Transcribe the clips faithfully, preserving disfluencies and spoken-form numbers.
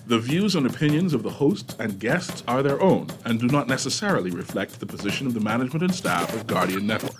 The views and opinions of the hosts and guests are their own and do not necessarily reflect the position of the management and staff of Guardian Network.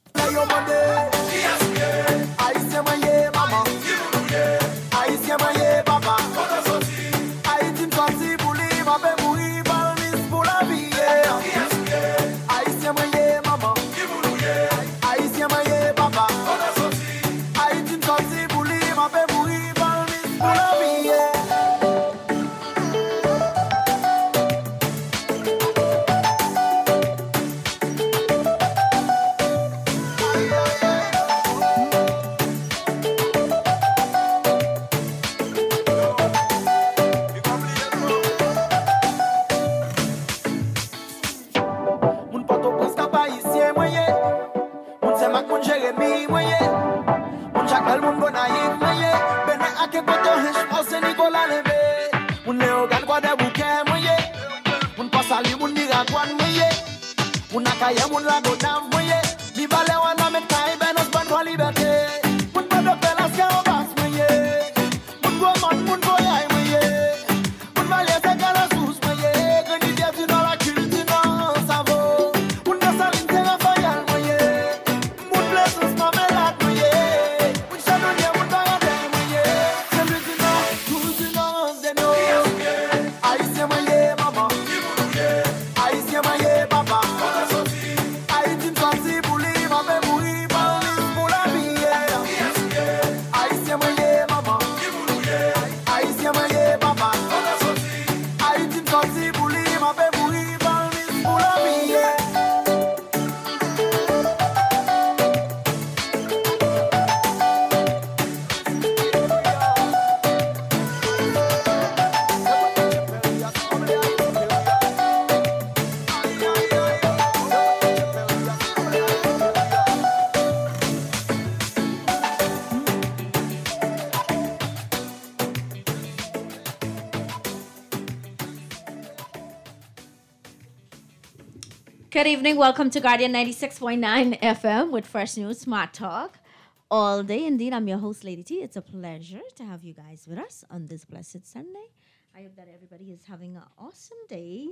Good evening. Welcome to Guardian ninety-six point nine F M with Fresh News Smart Talk. All day, indeed. I'm your host, Lady T. It's a pleasure to have you guys with us on this blessed Sunday. I hope that everybody is having an awesome day.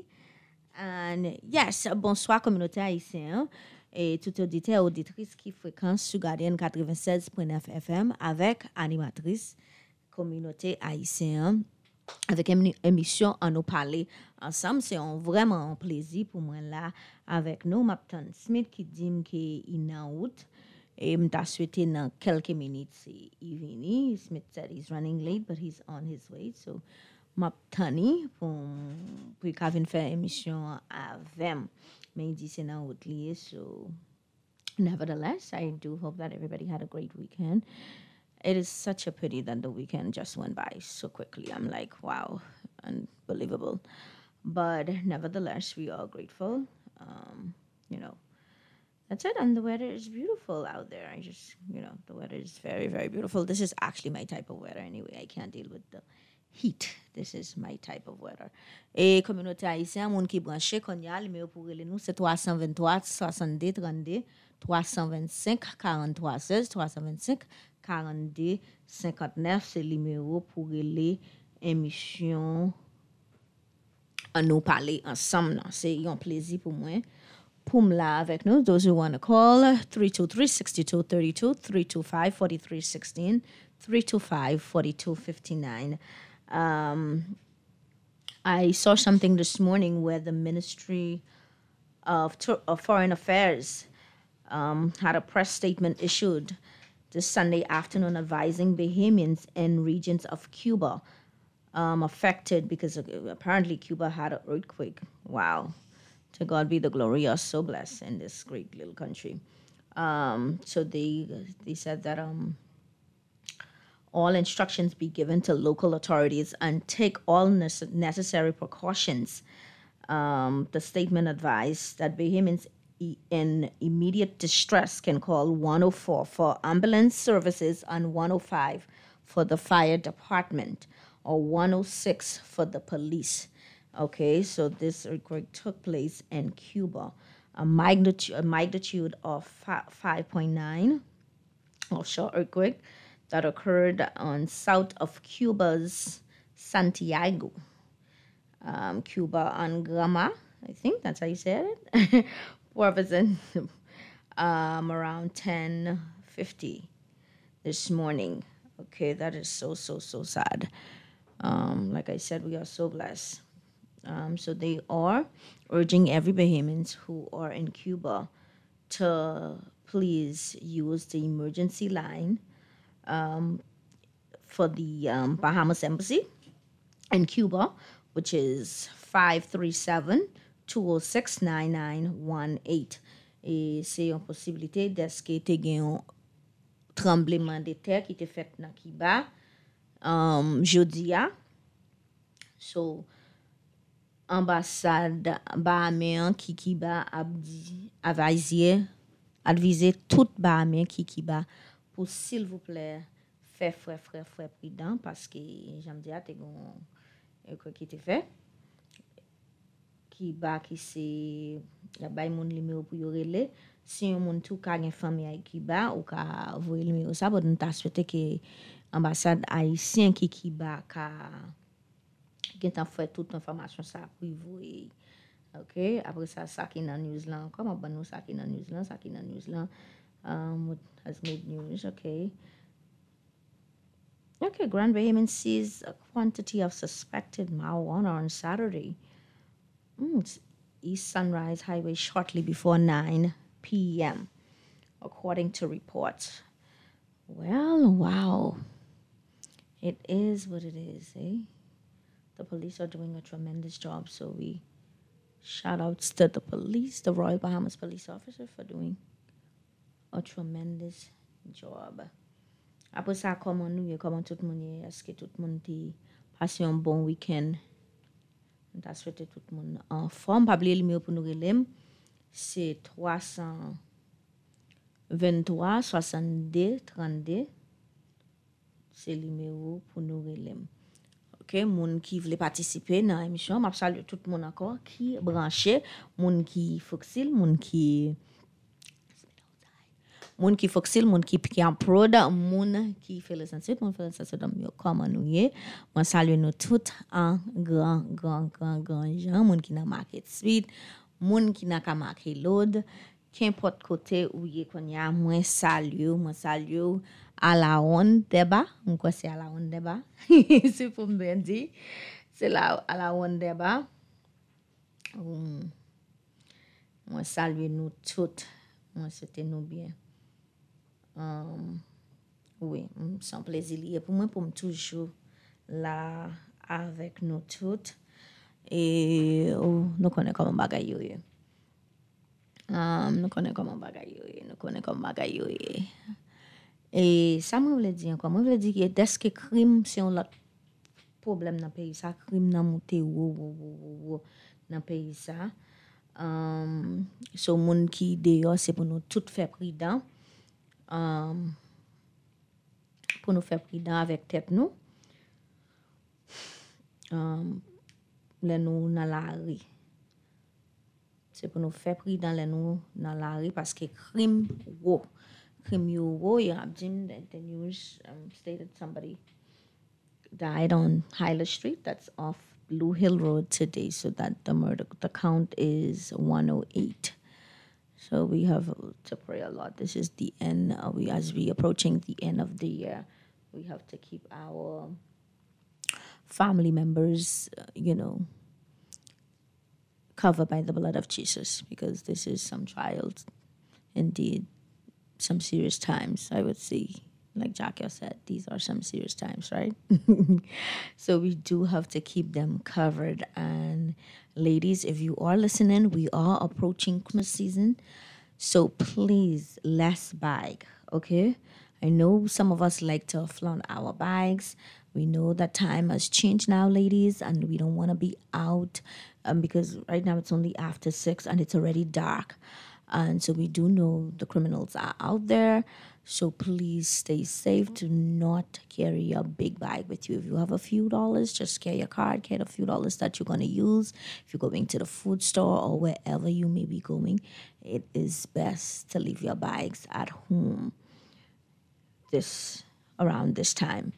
And yes, bonsoir, communauté haïtienne. Et tout auditeur, auditrice qui fréquence sur Guardian quatre-vingt-seize point neuf F M avec animatrice communauté haïtienne. Avec une émission à nous parler ensemble. C'est un, vraiment un plaisir pour moi là avec nous. Mapton Smith qui dit qu'il est en route. Et m'ta souhaité dans quelques minutes il vini. Smith said he's running late, but he's on his way. So, m'aptani pour pour qu'il faire émission avec. Mais il dit c'est en route lié. So, nevertheless, I do hope that everybody had a great weekend. It is such a pity that the weekend just went by so quickly. I'm like, wow, unbelievable. But nevertheless, we are grateful. Um, you know, that's it. And the weather is beautiful out there. I just, you know, the weather is very, very beautiful. This is actually my type of weather anyway. I can't deal with the heat. This is my type of weather. Et communauté haïtienne, moun qui branché, konya, le numéro pour nous, c'est trois cent vingt-trois, soixante-deux, trente-deux, trois cent vingt-cinq, quarante-trois, seize, trois cent vingt-cinq, quarante-deux, cinquante-neuf, c'est le numéro pour les émissions à nous parler ensemble. C'est un plaisir pour moi. Pour me là avec nous, those who want to call, three two three, six two three two, three two five, four three one six, three two five, four two five nine. Um, I saw something this morning where the Ministry of, of Foreign Affairs um, had a press statement issued this Sunday afternoon advising Bahamians in regions of Cuba um, affected because of, apparently Cuba had an earthquake. Wow. To God be the glory. You're so blessed in this great little country. Um, so they they said that um, all instructions be given to local authorities and take all nece- necessary precautions. Um, the statement advised that Bahamians in immediate distress can call one oh four for ambulance services and one oh five for the fire department or one oh six for the police. Okay, so this earthquake took place in Cuba. A magnitude, a magnitude of five point nine offshore earthquake that occurred on south of Cuba's Santiago, um, Cuba on Grama. I think that's how you said it. Warvison, um, around ten fifty this morning. Okay, that is so, so, so sad. Um, like I said, we are so blessed. Um, so they are urging every Bahamians who are in Cuba to please use the emergency line um, for the um, Bahamas Embassy in Cuba, which is five three seven, two oh six, nine nine one eight. Et c'est une possibilité d'eske te gen yon tremblement de terre qui te fait dans Cuba um, jeudi a. So, ambassade Bahaméen qui Cuba a advisé advisé tout Bahaméen qui Cuba pour s'il vous plaît faire frère frère frère prudent parce que j'aime dire te gon quoi qui te fait qui ba qui c'est la bay moun numéro pour yo relé si yon moun tout ka gen famille ay Cuba ou ka voyer numéro ça bon ta souhaité que ambassade haïtien qui Cuba ka gen tan fait toute information ça pour vous. OK, après ça ça qui dans news là comment ban nous ça qui dans news là ça qui dans news là um what has made news. OK. Okay, Grand Bahamian seized a quantity of suspected marijuana on Saturday. Mm, it's East Sunrise Highway shortly before nine p.m., according to reports. Well, wow. It is what it is, eh? The police are doing a tremendous job, so we shout outs to the police, the Royal Bahamas police officer, for doing a tremendous job. Après ça, comment nous, comment tout le monde, est-ce que tout le monde a passé un bon week-end? On a souhaité tout le monde en forme. Pas oublier le numéro pour nous relève. C'est trois cent vingt-trois, soixante-deux, trente-deux. C'est le numéro pour nous relève. OK, moun qui voulait participer dans l'émission, m'a salué tout le monde encore qui branché, moun qui foxil, moun qui moun qui foxil, moun qui piqué en prod, moun qui fait le sens, moun fait le sens de mieux comment nous y est. Moi salue nous tout en grand grand grand grand gens, moun qui n'a market suite, moun qui n'a ka marqué load, qu'importe côté où y est qu'on y a, moi salue, moi salue à la onde débat, on quoi c'est à la onde débat. C'est pour me bien dire, c'est là à la onde débat. Um, moi salue nous toutes, moi c'était nous bien. Um, oui, c'est un plaisir pour moi pour me toujours là avec nous toutes et oh, nous connaissons comment bagaille yo. Um, nous connaissons comment bagaille yo, nous connaissons comment bagaille yo. Et ça me veut dire quoi? Moi veut dire que dès que crime c'est un autre problème dans pays ça, crime n'a monté ou ou ou dans pays ça. Um, so moun qui dehors c'est pour nous tout faire prudent. Um, pour nous faire prudent avec tête nous um, les nous dans la rue c'est pour nous faire prudent les nous dans la rue parce que crime wo crime yo wo you have Jim the, the news um, stated somebody died on Hyler Street that's off Blue Hill Road today so that the murder the count is one oh eight. So we have to pray a lot. This is the end. Uh, we, as we approaching the end of the year, we have to keep our family members, uh, you know, covered by the blood of Jesus because this is some trials, indeed, some serious times. I would say, like Jackie said, these are some serious times, right? So we do have to keep them covered. And ladies, if you are listening, we are approaching Christmas season. So please, less bag, okay? I know some of us like to flaunt our bags. We know that time has changed now, ladies, and we don't want to be out um, because right now it's only after six and it's already dark. And so we do know the criminals are out there. So please stay safe. Do not carry a big bag with you. If you have a few dollars, just carry a card, carry a few dollars that you're going to use. If you're going to the food store or wherever you may be going, it is best to leave your bags at home this around this time.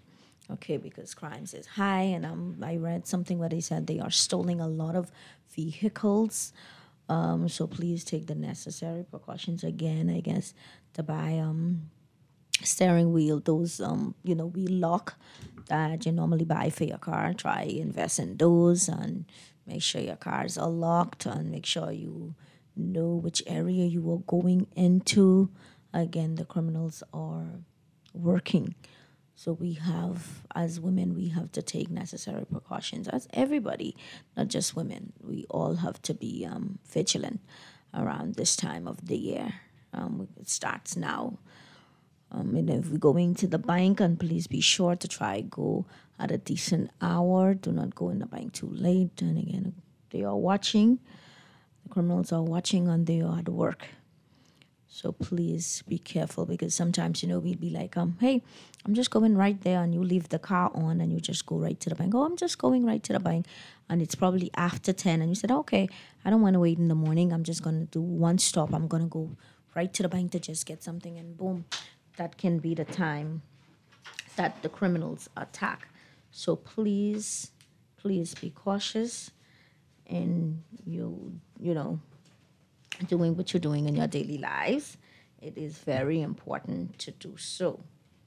Okay, because crimes is high, and um, I read something where they said they are stealing a lot of vehicles. Um, so please take the necessary precautions again, I guess, to buy um steering wheel, those um, you know, wheel lock that you normally buy for your car. Try invest in those and make sure your cars are locked and make sure you know which area you are going into. Again, the criminals are working. So we have, as women, we have to take necessary precautions. As everybody, not just women, we all have to be um, vigilant around this time of the year. Um, it starts now. Um, and if we're going to the bank, and please be sure to try go at a decent hour. Do not go in the bank too late. And again, they are watching. The criminals are watching, and they are at work. So please be careful, because sometimes, you know, we'd be like, um, hey, I'm just going right there, and you leave the car on and you just go right to the bank. Oh, I'm just going right to the bank. And it's probably after ten. And you said, okay, I don't want to wait in the morning. I'm just going to do one stop. I'm going to go right to the bank to just get something. And boom, that can be the time that the criminals attack. So please, please be cautious in you, you know, doing what you're doing in your daily lives. It is very important to do so.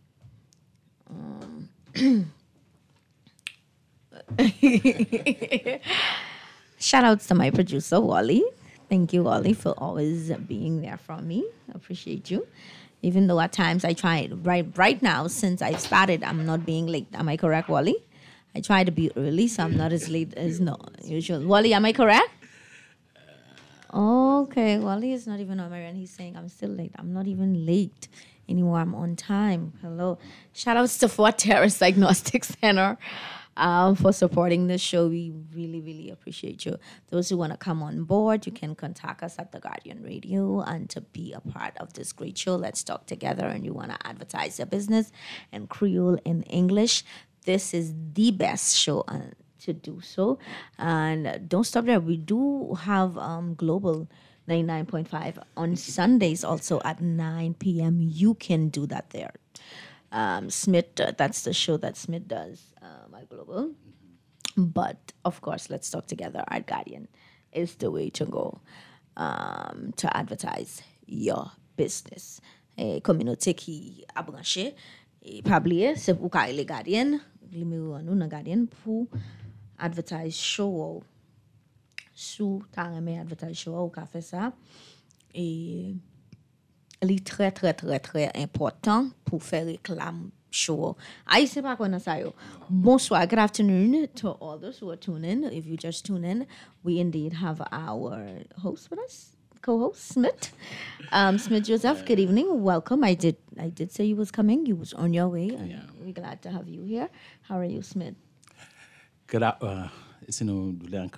Um, shout outs to my producer, Wally. Thank you, Wally, for always being there for me. I appreciate you. Even though at times I try, right, right now, since I've started, I'm not being late. Am I correct, Wally? I try to be early, so I'm not as late as no usual. Wally, am I correct? Okay, Wally is not even on my end. He's saying I'm still late. I'm not even late anymore. I'm on time. Hello. Shout outs to Fort Terrace Diagnostic Center um, for supporting this show. We really, really appreciate you. Those who want to come on board, you can contact us at The Guardian Radio. And to be a part of this great show, let's talk together, and you want to advertise your business and Creole in English, this is the best show on to do so. And don't stop there. We do have um, Global ninety-nine point five on Sundays also at nine p.m. You can do that there. Um, Smith, uh, that's the show that Smith does um, at Global. But, of course, let's talk together. Our Guardian is the way to go um, to advertise your business. Eh, communauté qui a branché, et publié, c'est pour les Guardian, numéro nous dans Guardian pour advertise show sous ta remè advertise show ou ka fait ça et li très très très très important pour faire réclame show. I say pas quoi ça yo. Bonsoir, good afternoon to all those who are tuning. If you just tune in, we indeed have our host with us, co-host Smith, um, Smith Joseph. Good evening, welcome. I did I did say you was coming. You was on your way, and yeah. We're glad to have you here. How are you, Smith? Good, uh, you know,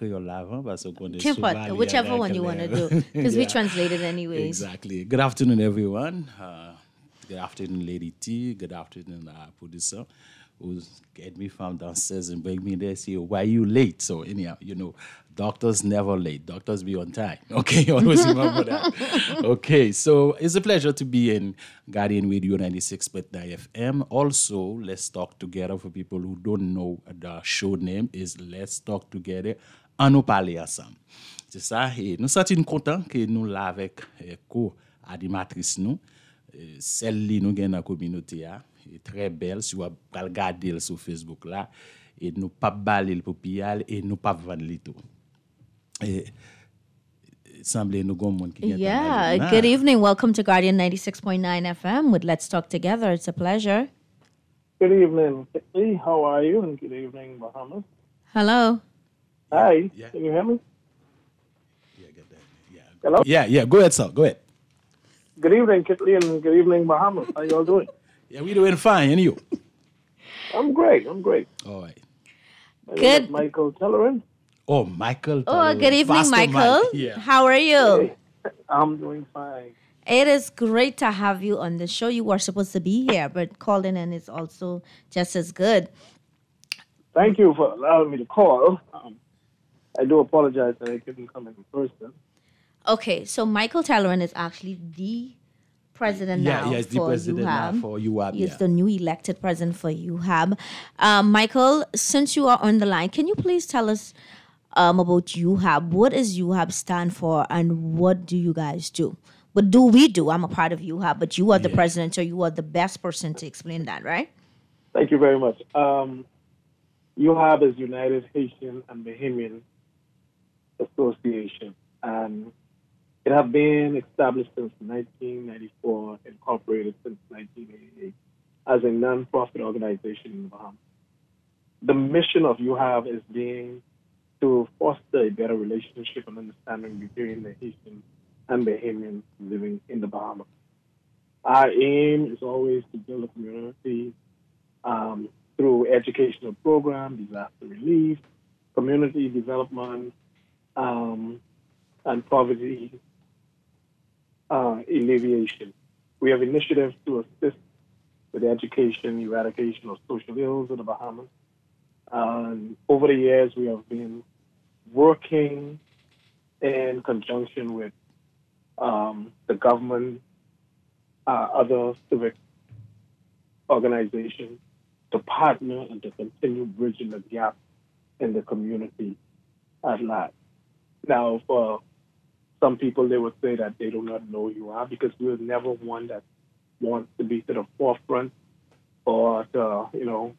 whichever one you want to do, because yeah. We translate it anyways. Exactly. Good afternoon, everyone. Uh, good afternoon, Lady T. Good afternoon, uh, producer, who's get me from downstairs and bring me there. Say, why you late? So anyhow, you know, doctors never late. Doctors be on time. Okay, always remember that. Okay, so it's a pleasure to be in Guardian Radio ninety-six point nine F M. Also, Let's Talk Together, for people who don't know, the show name is Let's Talk Together, en nous parler ensemble. C'est ça, et nous sommes contents que nous là avec co-animatrice nous, celle qui nous gagne dans la communauté, est très belle, si vous regardez sur Facebook là, et nous pas baler le popial et nous pas vendre le tout. Yeah, good evening. Welcome to Guardian ninety-six point nine F M with Let's Talk Together. It's a pleasure. Good evening, Kitty. How are you? And good evening, Bahamas. Hello. Hi. Yeah. Can you hear me? Yeah, get that. Yeah. Hello? Yeah, yeah. Go ahead, sir. Go ahead. Good evening, Kitty, and good evening, Bahamas. How you all doing? Yeah, we doing fine. And you? I'm great. I'm great. All right. Good. Michael Tellerin. Oh, Michael. Oh, good evening, Michael. Mike. Yeah. How are you? Hey, I'm doing fine. It is great to have you on the show. You were supposed to be here, but calling in is also just as good. Thank you for allowing me to call. Um, I do apologize that I couldn't come in person. Okay, so Michael Tellerin is actually the president Yeah, now yes, the for president now U H A B. for U A B, He is yeah. the new elected president for U H A B. Um, Michael, since you are on the line, can you please tell us um, about U H A B? What does U H A B stand for, and what do you guys do? What do we do? I'm a part of U H A B, but you are the Yeah. president, so you are the best person to explain that, right? Thank you very much. Um, U H A B is United Haitian and Bahamian Association, and it has been established since nineteen ninety-four, incorporated since nineteen eighty-eight as a non-profit organization in the Bahamas. The mission of U H A B is being to foster a better relationship and understanding between the Haitian and Bahamians living in the Bahamas. Our aim is always to build a community um, through educational programs, disaster relief, community development, um, and poverty uh, alleviation. We have initiatives to assist with the education, eradication of social ills in the Bahamas. And over the years, we have been working in conjunction with um, the government, uh, other civic organizations to partner and to continue bridging the gap in the community at large. Now, for some people, they would say that they do not know you are because we're never one that wants to be to the forefront or to, you know,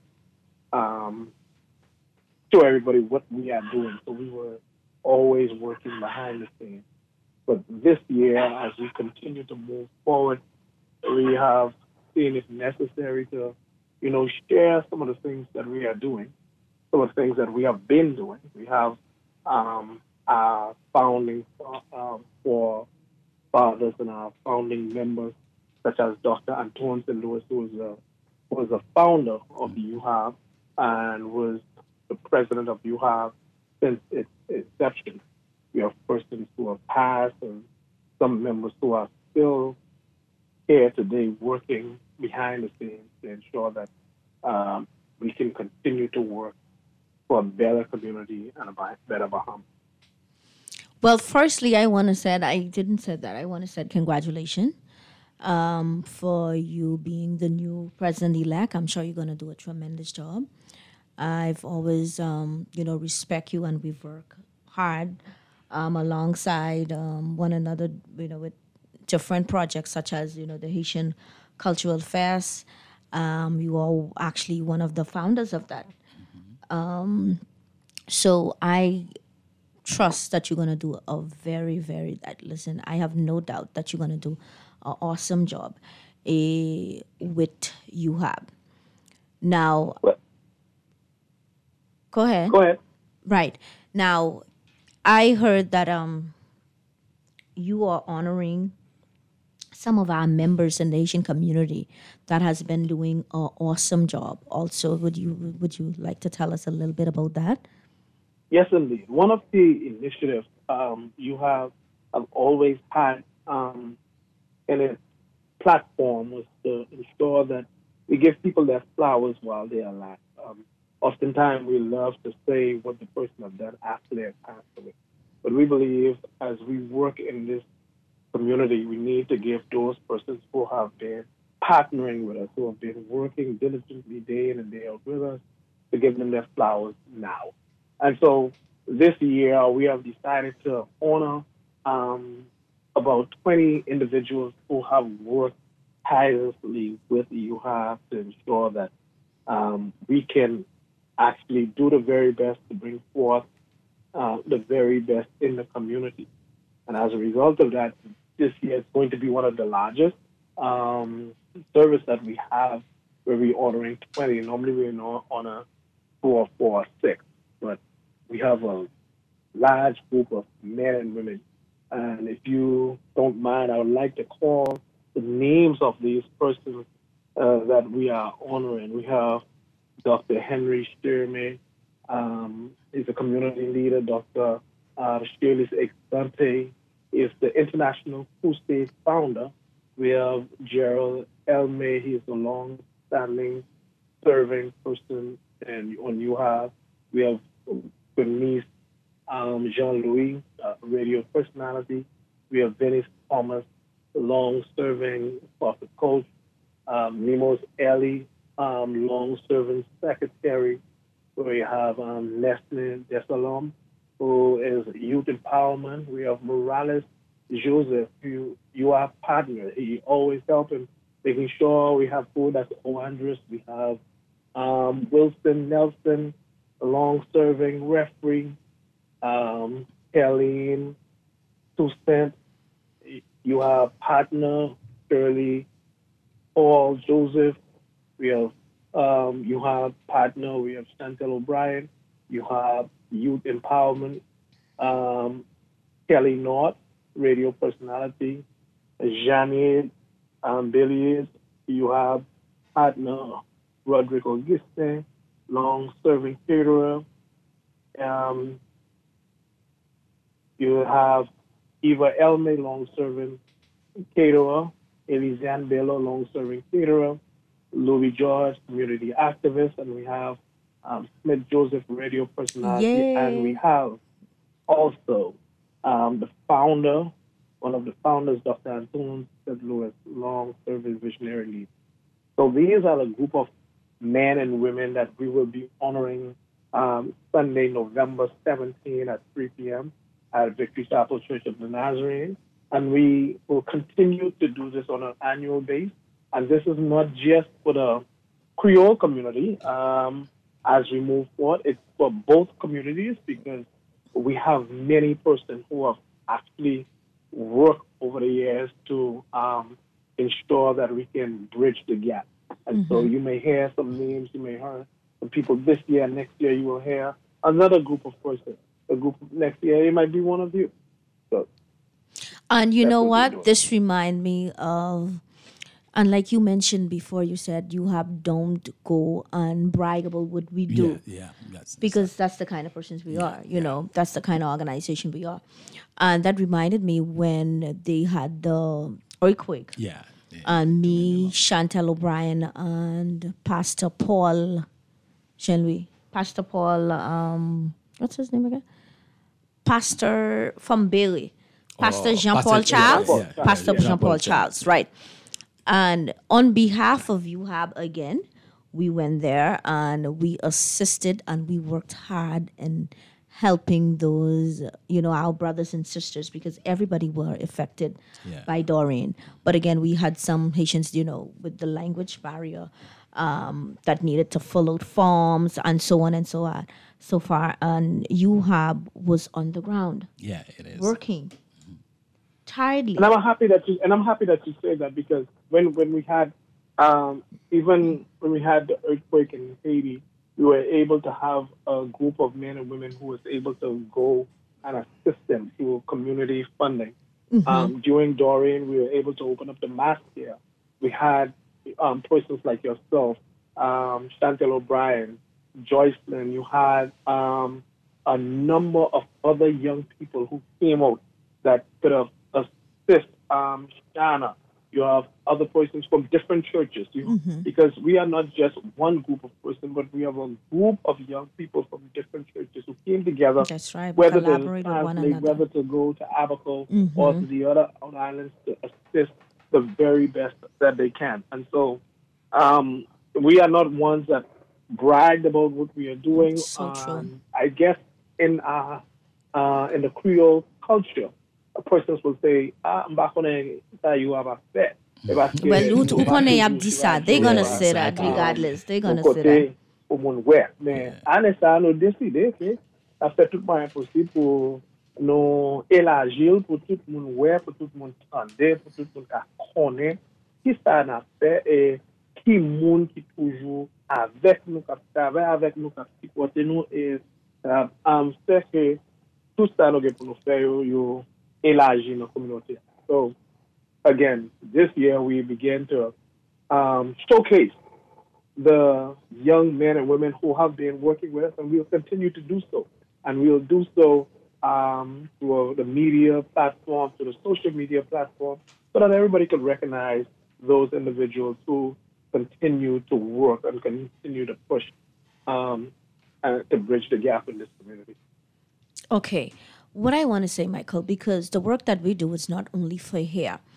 um, show everybody what we are doing. So we were always working behind the scenes. But this year, as we continue to move forward, we have seen it necessary to, you know, share some of the things that we are doing, some of the things that we have been doing. We have um, our founding um, for fathers and our founding members, such as Doctor Antoine Saint Louis, who was a, who was a founder of the U H A B and was the president of U H A B since its inception. We have persons who have passed and some members who are still here today working behind the scenes to ensure that um, we can continue to work for a better community and a better Bahamas. Well, firstly, I want to say I didn't say that. I want to say congratulations um, for you being the new president elect. I'm sure you're going to do a tremendous job. I've always, um, you know, respect you, and we've worked hard um, alongside um, one another, you know, with different projects such as, you know, the Haitian Cultural Fest. Um, you are actually one of the founders of that. Um, so I trust that you're going to do a very, very, that, listen, I have no doubt that you're going to do an awesome job eh, with U H A B. Now, Well, go ahead. go ahead. Right. Now, I heard that um you are honoring some of our members in the Asian community that has been doing an awesome job. Also, would you would you like to tell us a little bit about that? Yes, indeed. One of the initiatives um, you have, have always had um, in its platform was to ensure that we give people their flowers while they are alive. Um, oftentimes, we love to say what the person has done after they have passed away. But we believe as we work in this community, we need to give those persons who have been partnering with us, who have been working diligently day in and day out with us, to give them their flowers now. And so this year, we have decided to honor um, about twenty individuals who have worked tirelessly with the U H A B to ensure that um, we can actually do the very best to bring forth uh, the very best in the community. And as a result of that, this year is going to be one of the largest um, service that we have where we're ordering twenty. Normally we honor four, four, six, but we have a large group of men and women. And if you don't mind, I would like to call the names of these persons uh, that we are honoring. We have Doctor Henry Sturme, um, he's a community leader. Doctor Uh, Shirley Exante is the International Crusade founder. We have Gerald Elmay, he's a long-standing serving person and on U H A B. We have Bernice um, Jean-Louis, uh, radio personality. We have Venice Thomas, long-serving corporate coach, um, Nemos Ellie, um, long-serving secretary. We have um, Leslie Desalom, who is youth empowerment. We have Morales Joseph, who you are partner. He always helping, making sure we have food that's wondrous. We have um, Wilson Nelson, a long-serving referee. Um, Helene Toussaint, you have partner Shirley Paul Joseph. We have um, you have partner. We have Chantel O'Brien. You have youth empowerment. Um, Kelly North, radio personality. Janine um, Billies. You have partner Roderick Auguste, long-serving caterer. Um, you have Eva Elme, long-serving caterer. Elizanne Bello, long-serving caterer. Louis George, community activist. And we have um, Smith Joseph, radio personality. Yay. And we have also um, the founder, one of the founders, Doctor Antoine Saint Louis, long-serving visionary lead. So these are the group of men and women that we will be honoring um, Sunday, November seventeenth at three p.m. at Victory Chapel Church of the Nazarene. And we will continue to do this on an annual basis. And this is not just for the Creole community. Um, as we move forward, it's for both communities because we have many persons who have actually worked over the years to um, ensure that we can bridge the gap. And mm-hmm. so you may hear some names, you may hear some people this year, next year you will hear another group of persons. A group of next year, it might be one of you. So, and you know what? This reminds me of, and like you mentioned before, you said you have don't go and brag about what we do. Yeah, yeah. That's, because that's the kind of persons we yeah, are, you yeah. know, that's the kind of organization we are. And that reminded me when they had the earthquake. Yeah. yeah and me, Chantel O'Brien, and Pastor Paul, shall we? Pastor Paul, um, what's his name again? Pastor from Bailey. Pastor oh, Jean-Paul Pastor, Charles. yeah, yeah, Pastor yeah, yeah. Jean-Paul Charles, right. And on behalf of U H A B again, we went there and we assisted and we worked hard in helping those, you know, our brothers and sisters because everybody were affected yeah. by Dorian. But again, we had some Haitians, you know, with the language barrier um, that needed to fill out forms and so on and so on. So far, and U H A B was on the ground. Yeah, it is. Working. Mm-hmm. Tiredly. And I'm happy that you and I'm happy that you say that because when, when we had um, even when we had the earthquake in Haiti, we were able to have a group of men and women who was able to go and assist them through community funding. Mm-hmm. Um, during Dorian, we were able to open up the mass care. We had um, persons like yourself, um, Chantel O'Brien, Joycelyn. You had um, a number of other young people who came out that could have assist um, Shana. You have other persons from different churches, you, mm-hmm. because we are not just one group of persons, but we have a group of young people from different churches who came together. That's right. We whether to translate, whether to go to Abaco mm-hmm. or to the other islands to assist the very best that they can. And so um, we are not ones that bragged about what we are doing. So um, true. I guess in our, uh, in the Creole culture, persons will say, ah, I'm back on a you have a bet. Well, who who gonna have this? They're gonna say that regardless. They're gonna say that. Moun wè, men ane sa nou deside ke a fè tout mwen posib pou nou elajil pou tout moun wè, pou tout moun tande, pou tout moun ka konen ki sa nan fè e ki moun ki toujou avèk nou kap travè, avèk nou kap sipote nou e am fè ke tout sa nou gen pou nou fè yo yo elaji nan komunote. So, again, this year we began to um, showcase the young men and women who have been working with us, and we'll continue to do so. And we'll do so um, through the media platform, through the social media platform, so that everybody can recognize those individuals who continue to work and continue to push um, and to bridge the gap in this community. Okay. What I want to say, Michael, because the work that we do is not only for here.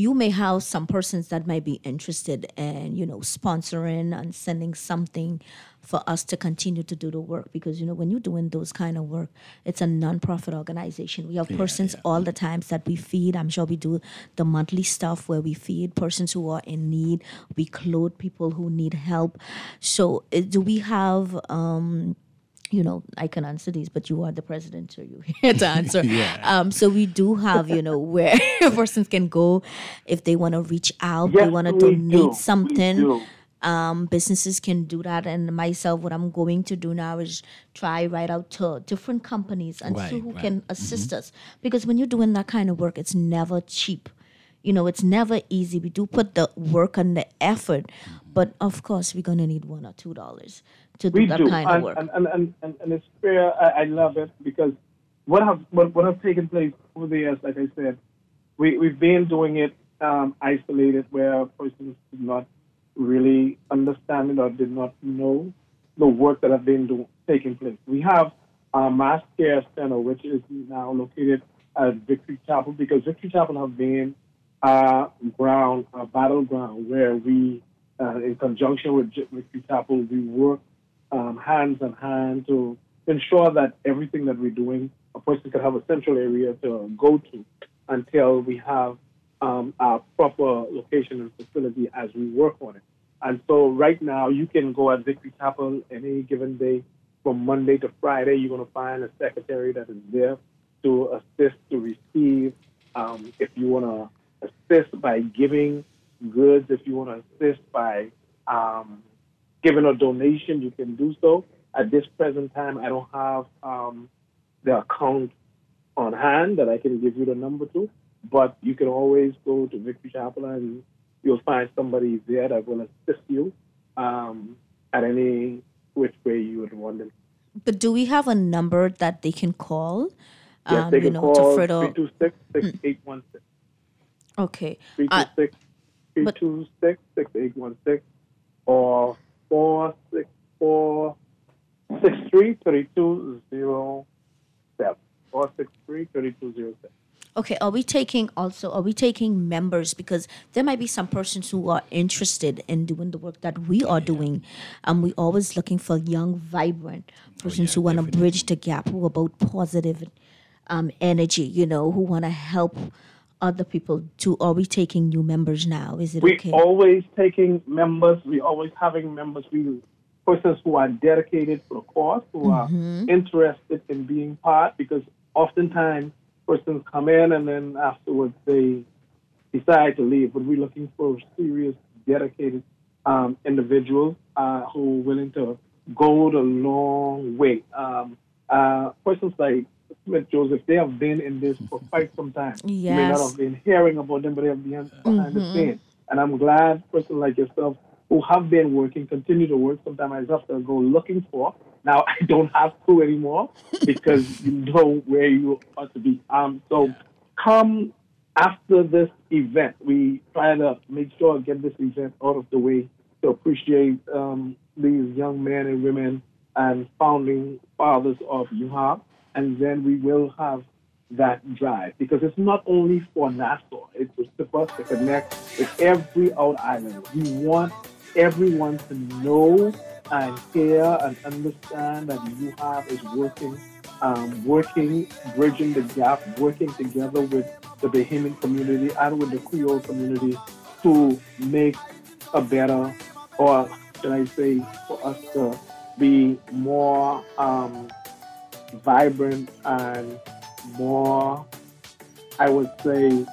you may have some persons that might be interested in, you know, sponsoring and sending something for us to continue to do the work, because you know when you're doing those kind of work, it's a non-profit organization. We have persons yeah, yeah. all the times that we feed. I'm sure we do the monthly stuff where we feed persons who are in need. We clothe people who need help. So uh, do we have um you know, I can answer these, but you are the president, so you're here to answer. yeah. Um, so we do have, you know, where persons can go if they want to reach out, yes, they want to donate do. something. Um, businesses can do that. And myself, what I'm going to do now is try right out to different companies and right, see who right. can assist mm-hmm. us. Because when you're doing that kind of work, it's never cheap. You know, it's never easy. We do put the work and the effort, mm-hmm. but of course, we're going to need one or two dollars to do we that do. kind and, of work. And, and, and, and, and it's fair. I, I love it because what have what, what has taken place over the years, like I said, we, we've been doing it um, isolated where persons did not really understand it or did not know the work that have been do, taking place. We have a mass care center, which is now located at Victory Chapel, because Victory Chapel have been uh, ground, a battleground where we, uh, in conjunction with Victory Chapel, we work um, hands in hand to ensure that everything that we're doing, a person can have a central area to go to until we have um, our proper location and facility as we work on it. And so right now, you can go at Victory Chapel any given day from Monday to Friday. You're going to find a secretary that is there to assist, to receive. Um, if you want to assist by giving goods, if you want to assist by um, giving a donation, you can do so. At this present time, I don't have um, the account on hand that I can give you the number to, but you can always go to Victory Chapel and you'll find somebody there that will assist you um, at any which way you would want them. But do we have a number that they can call? Yes, um, they can you know, call to further... three two six, six eight one six. Okay. three two six, three two six, six eight one six or four six four, six three, three two zero seven. four six three, three two zero seven. Okay, are we taking also, are we taking members? Because there might be some persons who are interested in doing the work that we are doing. And we always looking for young, vibrant persons oh, yeah, who want to definitely. bridge the gap, who are about positive um, energy, you know, who want to help other people too. Are we taking new members now? Is it we okay? We're always taking members. We're always having members. We persons who are dedicated for the cause, who mm-hmm. are interested in being part, because oftentimes persons come in and then afterwards they decide to leave. But we're looking for serious, dedicated um, individuals uh, who are willing to go the long way. Um, uh, persons like Smith Joseph, they have been in this for quite some time. Yes. You may not have been hearing about them, but they have been behind mm-hmm. the scenes. And I'm glad persons like yourself who have been working, continue to work. Sometimes I have to go looking for. Now, I don't have to anymore because you know where you ought to be. Um, so come after this event. We try to make sure to get this event out of the way to appreciate um, these young men and women and founding fathers of U H A B. And then we will have that drive, because it's not only for Nassau. It's for us to connect with every out island. We want everyone to know and hear and understand that U H A B is working, um, working, bridging the gap, working together with the Bahamian community and with the Creole community to make a better, or should I say, for us to be more um, vibrant and more, I would say,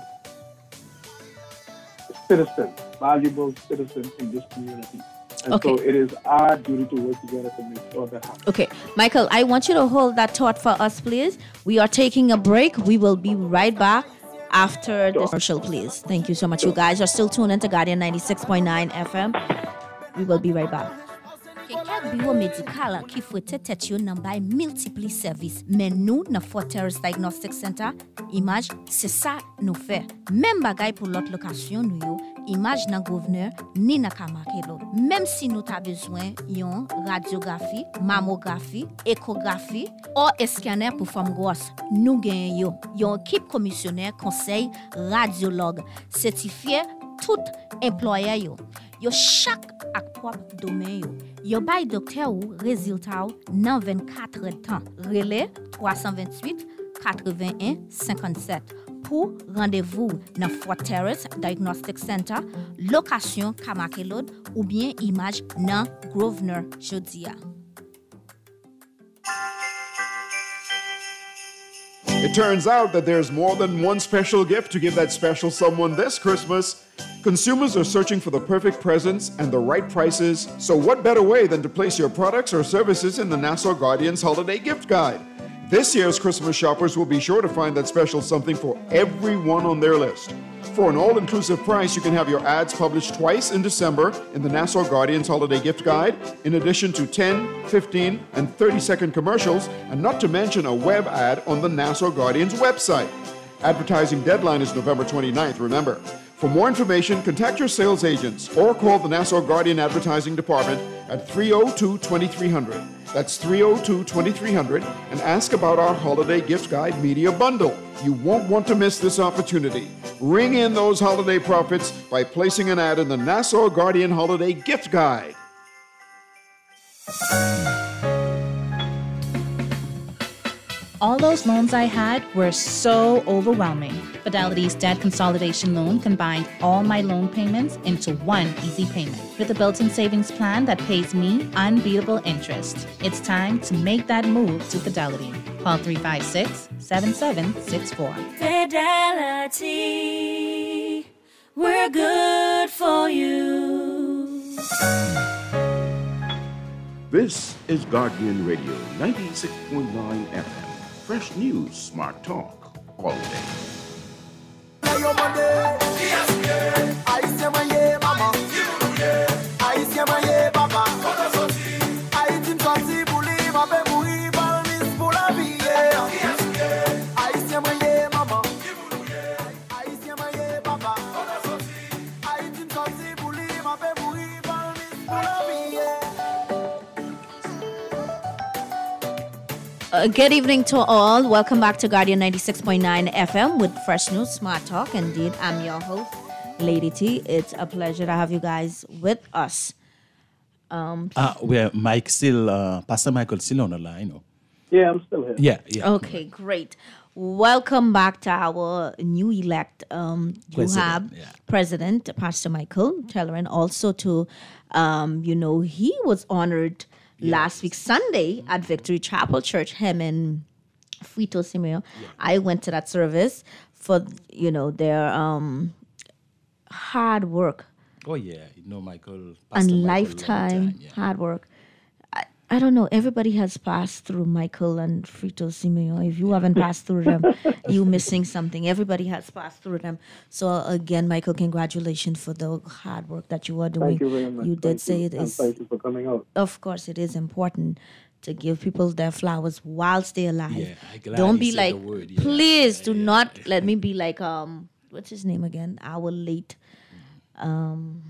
citizens, valuable citizens in this community. And okay. so it is our duty to work together to make sure that happens. Okay, Michael, I want you to hold that thought for us, please. We are taking a break. We will be right back after sure. this commercial, please. Thank you so much. Sure. You guys are still tuned into Guardian ninety-six point nine F M. We will be right back. Quelqu'un biomédical qui faut être yo nan bay multiple services. Mais nous, dans Fortress Diagnostic Center, image, c'est ça nous fait. Même bagay pour l'autre location nous yo, image nan gouverneur ni nan ka marqué l'autre. Même si nous ta besoin yon radiographie, mammographie, échographie ou scanner pour femme grosse, nous gagnons yo. Yon équipe commissionnaire conseil radiologue certifié tout employé yo. Yo chaque ak propre domaine yo. Yo bay docteur ou résultat ou nan vingt-quatre heures temps. Relais trois cent vingt-huit quatre-vingt-un cinquante-sept pour rendez-vous dans Fort Terrace Diagnostic Center, location Kamakelod ou bien image dans Grosvenor Jodia. It turns out that there's more than one special gift to give that special someone this Christmas. Consumers are searching for the perfect presents and the right prices, so what better way than to place your products or services in the Nassau Guardian's Holiday Gift Guide? This year's Christmas shoppers will be sure to find that special something for everyone on their list. For an all-inclusive price, you can have your ads published twice in December in the Nassau Guardian's Holiday Gift Guide, in addition to ten, fifteen, and thirty-second commercials, and not to mention a web ad on the Nassau Guardian's website. Advertising deadline is November twenty-ninth, remember. For more information, contact your sales agents or call the Nassau Guardian Advertising Department at three oh two, twenty-three hundred. That's three oh two, twenty-three hundred, and ask about our Holiday Gift Guide Media Bundle. You won't want to miss this opportunity. Ring in those holiday profits by placing an ad in the Nassau Guardian Holiday Gift Guide. All those loans I had were so overwhelming. Fidelity's debt consolidation loan combined all my loan payments into one easy payment with a built-in savings plan that pays me unbeatable interest. It's time to make that move to Fidelity. Call three five six, seven seven six four. Fidelity, we're good for you. This is Guardian Radio ninety-six point nine F M. Fresh news, smart talk, all day. Uh, good evening to all. Welcome back to Guardian ninety-six point nine F M with Fresh News, Smart Talk. Indeed, I'm your host, Lady T. It's a pleasure to have you guys with us. Um, uh, where Mike still, uh, Pastor Michael still on the line? Or? Yeah, I'm still here. Yeah, yeah. Okay, great. Welcome back to our new elect um, U H A B President, yeah. President, Pastor Michael Telleran. Also to, um, you know, he was honored last week, Sunday, at Victory Chapel Church, him and Frito Simeo. Yeah. I went to that service for, you know, their um, hard work. Oh, yeah. You know, Michael. And Michael lifetime time, yeah. hard work. I, I don't know. Everybody has passed through Michael and Frito Simeo. If you haven't passed through them, you're missing something. Everybody has passed through them. So, again, Michael, congratulations for the hard work that you are doing. Thank you very much. You did thank say you. it and is. Thank you for coming out. Of course, it is important to give people their flowers whilst they're alive. Yeah, I'm glad Don't you be said like, the word, yeah. please do Yeah. not let me be like, um, what's his name again? Our late. Um,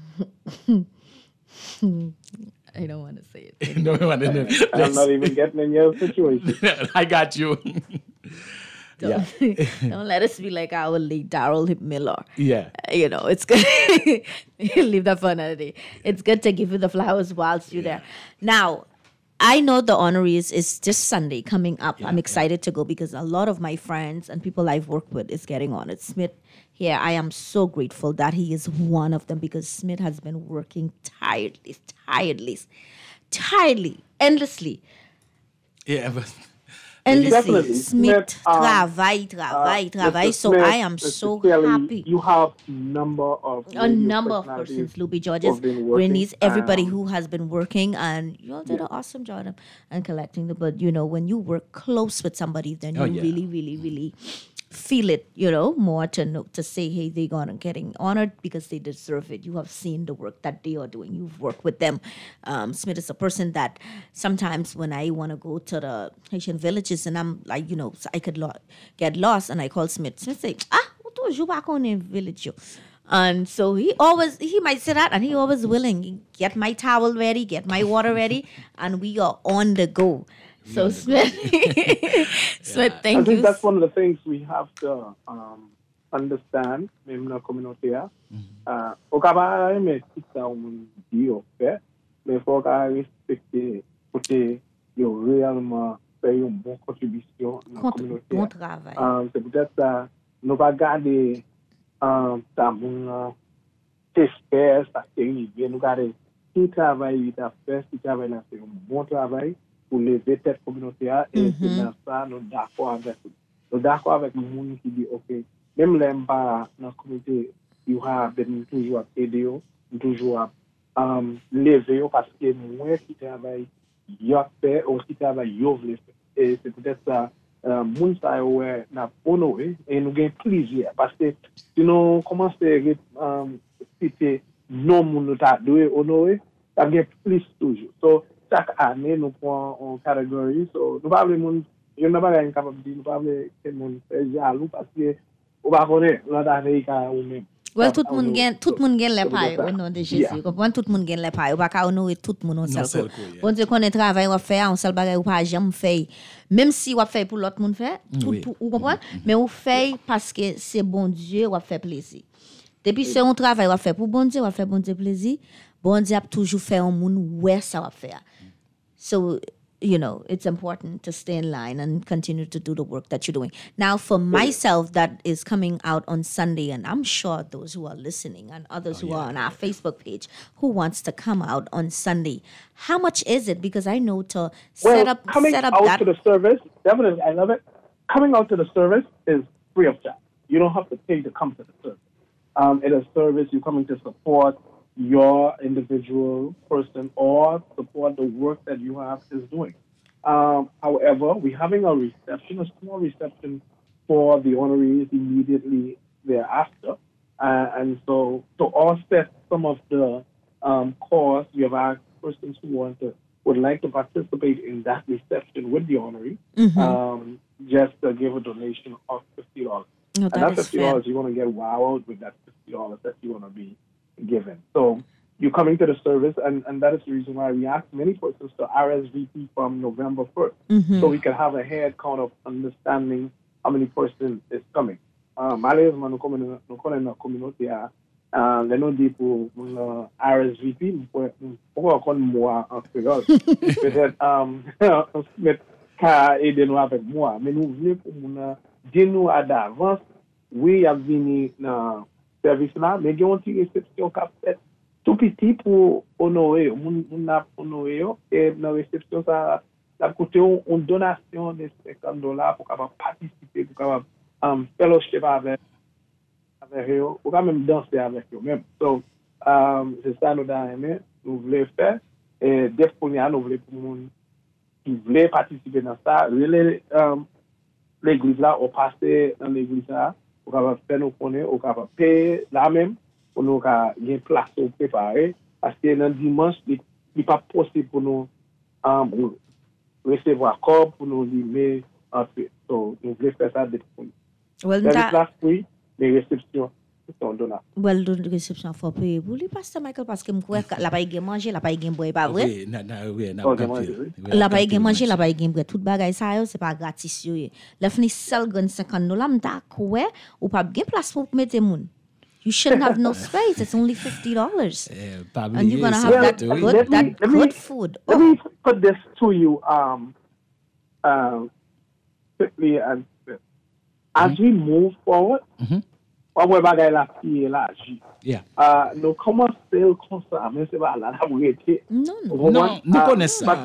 I don't want to say it. no, no, no, no. I'm not even getting in your situation. I got you. Don't, don't let us be like our late Darrell Miller. Yeah. You know, it's good. Leave that for another day. It's good to give you the flowers whilst you're there. Now, I know the honorees is this Sunday coming up. Yeah, I'm excited to go because a lot of my friends and people I've worked with is getting honored. Smith here, I am so grateful that he is one of them because Smith has been working tirelessly, tirelessly, tirelessly, endlessly. Yeah, but Endlessly. Definitely. Smith, Smith, um, travail, travail, Uh, travail. Mister So Smith, I am Mister so Kelly, happy. You have number of A radio number of personalities persons, Luby who Georges, have been working, Bernice, everybody um, who has been working, and you all did an awesome job and collecting the. But you know, when you work close with somebody, then you Oh, yeah. really, really, really feel it. You know, more to know to say, hey, they gonna getting honored because they deserve it. You have seen the work that they are doing. You've worked with them. Um, Smith is a person that sometimes when I want to go to the Haitian villages and I'm like, you know, I could lo- get lost, and I call Smith. Smith say, ah, you back on in village. Yo. And so he always, he might say that, and he always willing, get my towel ready, get my water ready, and we are on the go. So Smith, Smith, thank I think you. that's one of the things we have to um, understand in the community. Uh, Okaba me kita un dio fe, me foka respecter côté yo réellement fait une bonne contribution dans la communauté. Bon travail. Um, c'est peut-être ça, nous pas garder um, ta mon t'espère ça c'est arrivé, nous garder qui travaille, il a fait, qui travaille là c'est un bon travail pour lever cette communauté et c'est dans ça nous d'accord avec nous d'accord avec le monde qui dit ok même les pas dans la communauté you have been toujours aider toujours um, lever parce que moi qui travaille yo fait ou qui travaille yo veut et c'est peut-être ça euh, moun sa ouais n'a honoré et nous gain plaisir parce que sinon commencer um, citer non moun nous t'a doué honoré ça gain plus toujours so chaque année nous prenons en catégorie so nous pas le monde je n'ai pas rien capable de nous pas le monde fait jaloux parce que on va connaître l'autre année ka ou même. Well, tout le monde gagne, tout le monde gagne les pailles au nom de Jésus. Comprends? Tout le monde gagne les pailles. On va pas honorer tout le monde en seul coup. Bon Dieu connaît travail on faire, on seul bagage ou pas jamais faire. Même si on fait pour l'autre monde faire, tout vous comprenez? Mais on fait parce que c'est bon Dieu, on fait plaisir. Depuis c'est un travail on fait pour bon Dieu, on fait bon Dieu plaisir. Bon Dieu a toujours fait un monde où ça va faire. So you know, it's important to stay in line and continue to do the work that you're doing. Now, for myself, that is coming out on Sunday, and I'm sure those who are listening and others oh, who yeah, are on yeah. our Facebook page who wants to come out on Sunday, how much is it? Because I know to well, set up coming set up out that to the service, definitely, I love it. Coming out to the service is free of charge. You don't have to pay to come to the service. Um, it is service you're coming to support your individual person or support the work that you have is doing. Um, however, we're having a reception, a small reception for the honorees immediately thereafter. Uh, and so to offset some of the um, costs, we have asked persons who want to, would like to participate in that reception with the honoree, mm-hmm. um, just to give a donation of fifty dollars. No, and that that fifty dollars, you're going to get wowed with that fifty dollars that you're going to be given. So you're coming to the service, and, and that is the reason why we asked many persons to R S V P from November first, mm-hmm. so we can have a head count of understanding how many persons is coming. Malheureusement, nous connaissons la communauté à nous dit pour R S V P, pourquoi encore moi en créole? Peut-être mettre qu'à aider nous avec moi, mais nous voulons pour nous dire nous à d'avance, oui, il y a venu dans service là, mais il y a une réception qu'a fait tout petit pour honorer, on a honoré et dans la réception ça a coûté une donation de cinquante dollars pour capable participer, pour capable um, fellowship avec avec eux, ou quand même danser avec eux même. Donc um, c'est ça nous avons aimé, nous voulons faire et dès qu'on y a nous voulons pour monde qui voulait participer dans ça, um, l'église là, on passait dans l'église là, pour capable faire nous connaître, on capable payer là même. Pour nous avoir une place pour préparer, parce que dans dimanche, il n'est pas possible pour nous um, recevoir corps, pour nous limer en fait. Donc, nous voulons faire ça depuis nous. Well, dans les places, oui, les réceptions sont données. Well, les réceptions, il faut payer pour lui, Pasteur Michael, parce que je crois que la paille est manger, la paille est boire, pas vrai? Oui, non, non, oui, non, la paille est manger, la paille est boire. Tout bagage ça, c'est pas gratis. La fin, seul gun cinquante dollars, d'accord, ou pas bien place pour mettre les gens. You shouldn't have no space. It's only fifty dollars, yeah, and you're gonna have well, that good, let that me, let good me, food. Let oh. me put this to you, um, uh, quickly and swift. As mm-hmm. we move forward, on va bagailler la fille élargie. Yeah. Uh, nous commençons comme ça, mais c'est pas là la vérité. Non, non, non, nous connaissons ça.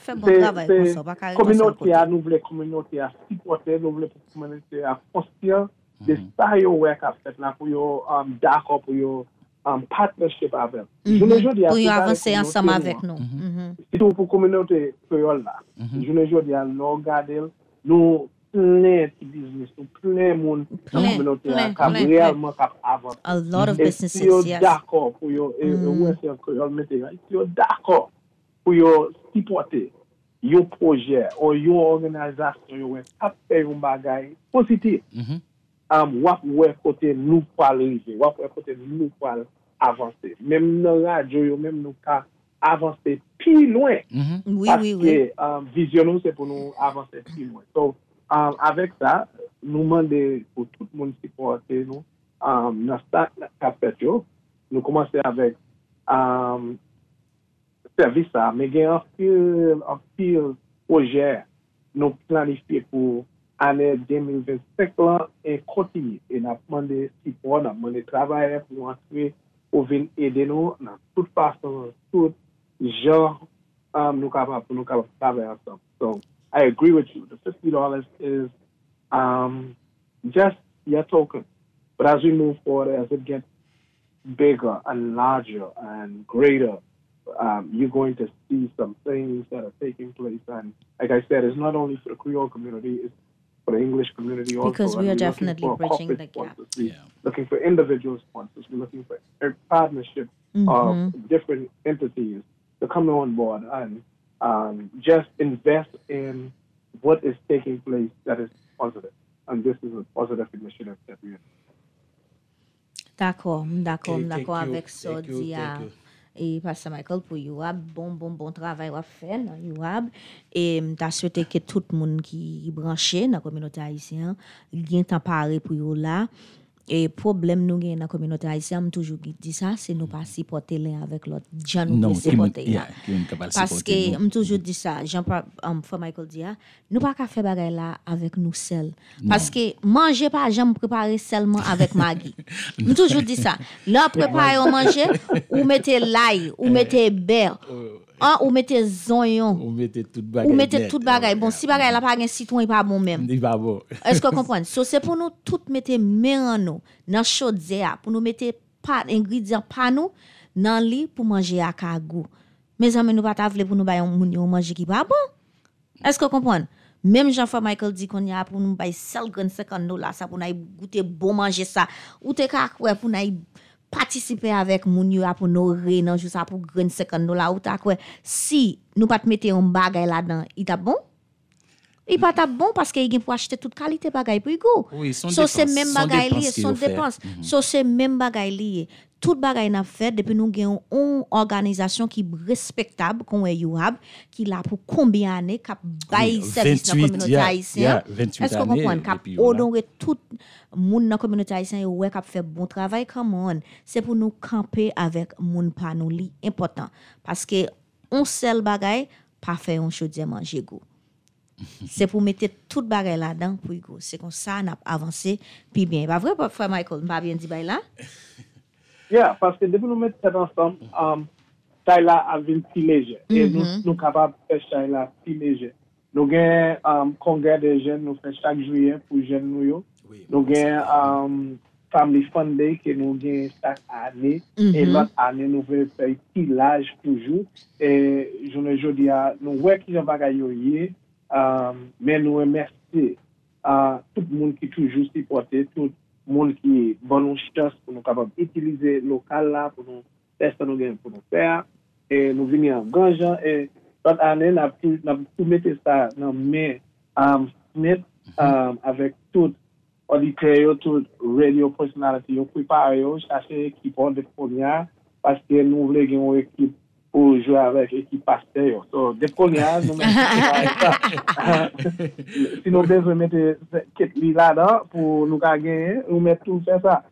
C'est communauté à nous voulons communauté à supporter, nous voulons communauté à construire. De ça yo work a fait là pour yo um, d'accord pour yo um, partnership avec. Je ne jodi pour yo avancer ensemble avec nous. Surtout pour communauté créole là. Je ne jodi à nous regarder nous plein de business, nous plein monde dans communauté là qui réellement cap avancer. A lot of businesses, yes. D'accord pour yo et ouais c'est créole mettez yo d'accord pour yo supporter yo projet ou yo organisation yo cap faire un bagage positif. um, wap wè kote nou pal rive, wap wè kote nou pal avancer. Même dans radio, yo, même nous ka avancer plus loin. Mm-hmm. Oui, parce oui, que, oui. Um, vision nous, c'est pour nous avancer plus loin. So, um, avec ça, nous demandons pour tout le monde supporter nous, um, dans ça, nous commençons avec um, service ça, mais il y a un pile, un pile projet nous planifié pour l'année deux mille vingt-cinq là et continuer. Et nous avons demandé support, nous avons demandé travail pour entrer, pour venir aider nous dans toute façon, tout genre, um, nous capables pour nous capables de travailler ensemble. So I agree with you. The fifty dollars is um, just your token. But as we move forward, as it gets bigger and larger and greater, um, you're going to see some things that are taking place. And like I said, it's not only for the Creole community, it's for the English community also. Because we are definitely bridging the gap. We're yeah. looking for individual sponsors. We're looking for a partnership mm-hmm. of different entities to come on board and um, just invest in what is taking place that is positive. And this is a positive initiative that we are. D'accord, d'accord, okay, d'accord avec ça dit et Pastor Michael pour Yoab, bon bon bon travail à faire dans Yoab et m'ta souhaité que tout le monde qui branché dans la communauté haïtienne gagne temps parler pour yo là. Et problème nous gagne dans la communauté haïtienne, toujours dit ça, c'est nous pas supporter l'un avec l'autre, gens nous supporter. Yeah, parce que me toujours dit ça, Jean um, for Michael dit nous pas qu'à faire bagay là avec nous seuls. Parce que manger pas jamais préparer seulement avec Maggie. Me toujours dit ça. Là préparer au manger, ou mettez l'ail, ou mettez beurre. Ah, ou mettez zoyon. Ou mettez tout bagay. Ou mettez tout bagay. Bon, si bagay la pas gen citron, il pas bon même. Il pas bon. Est-ce que vous comprenez? So c'est pour nous tout mettre mer nous dans chaudière, pour nous mettre pas ingrédients pas nous dans lit pour manger à kagou. Mes amis nous pas tavler pour nous bailler moun manger qui pas bon. Est-ce que vous comprenez? Même Jean-François Michael dit qu'on y a pour nous bailler seul cinquante dollars ça pour nous goûter bon manger ça. Ou te ka quoi pour nous participer avec moun yo pour honorer nan jou ça pour grain cinquante dollars ou ta quoi si nous pas mettre un bagay là-dedans il t'a bon il pas t'a bon parce que il pour acheter toute qualité bagay pour go oui son so c'est même bagay lié son dépense so c'est même bagay lié tout bagay n'a fait depuis nous gagne une organisation qui respectable qu'on est Yoab qui là pour combien années cap bail service dans communauté haïtienne est-ce que vous comprenez cap honorer tout moun dans communauté haïtienne ouais cap fait bon travail come on c'est pour nous camper avec moun pa nous li important parce que on seul bagay pas faire un chaudière manger go c'est pour mettre tout bagay là-dedans pour go c'est comme ça n'a avancé puis bien pas vrai frère Michael pas bien dit bail là. Yeah, parce que depuis nous mettre ça ensemble, um, Taïla a vu plus léger. Mm-hmm. Et nous nous capables de faire Taïla plus léger. Nous avons un um, congrès de jeunes, nous faisons chaque juillet pour les jeunes. Nous oui, avons un um, Family Fun Day que nous avons chaque année. Mm-hmm. Et l'autre année, nous faisons un petit l'âge toujours. Et je ne dis pas, nous voyons qu'il y a des bagailles, um, mais nous remercions uh, tout le monde qui toujours supporté, tout monde qui bonne chance pour nous capable utiliser local là pour nous tester nous gain pour nous faire et nous venir en grand gens et cette année n'a tout n'a tout mettre ça dans mais um Smith um avec tout auditeur tout radio personality yo préparer yo chercher équipe de première parce que nous voulons gagner une équipe pour jouer avec l'équipe pasteur. So, des premières, nous mettons ça. Si nous devons mettre cette ligne là-dedans pour nous gagner, nous mettons tout faire ça.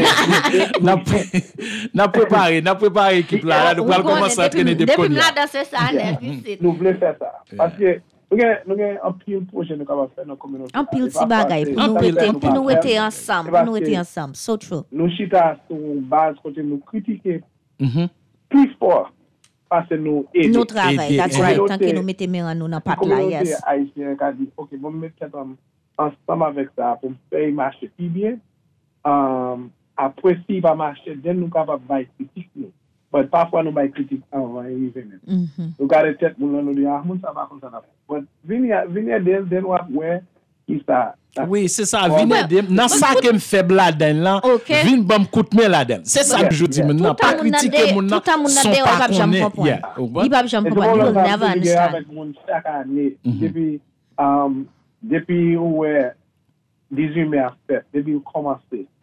N'a préparé, n'a préparé l'équipe là, nous allons commencer à traîner des premières. Depuis là, c'est ça, nous voulons faire ça. Parce que nous avons un pile projet nous avons fait dans la communauté. Un pile si bagaille pour nous être pour nous être ensemble, pour nous être ensemble. So true. Nous chita sur base côté nous critiquer plus fort. Parce que nous aidons. Nous travaillons, that's right. Tant que nous mettons main nous dans pat là, yes. Haïtien qui a dit, ok, bon, mettre ensemble avec ça pour faire marcher plus bien. Um, après, s'il va marcher, then nous sommes capables de critiquer nous. Mais parfois, nous sommes critiquer avant d'événement. Nous gardons tête, nous nous disons, ah, ça va comme ça. Mais venir, venir, then what, where, qui ça. Oui, c'est ça. Venez de dans ça que me faible là-dedans là. Vinn bam coûte mais là-dedans. C'est ça que je dis maintenant. Pas critiquer mon tout monde pas jamais comprendre. Il pas jamais comprendre. Il never understand. Avec mon chaque année depuis um depuis ouais dix-huit mai a fait, depuis qu'on commence.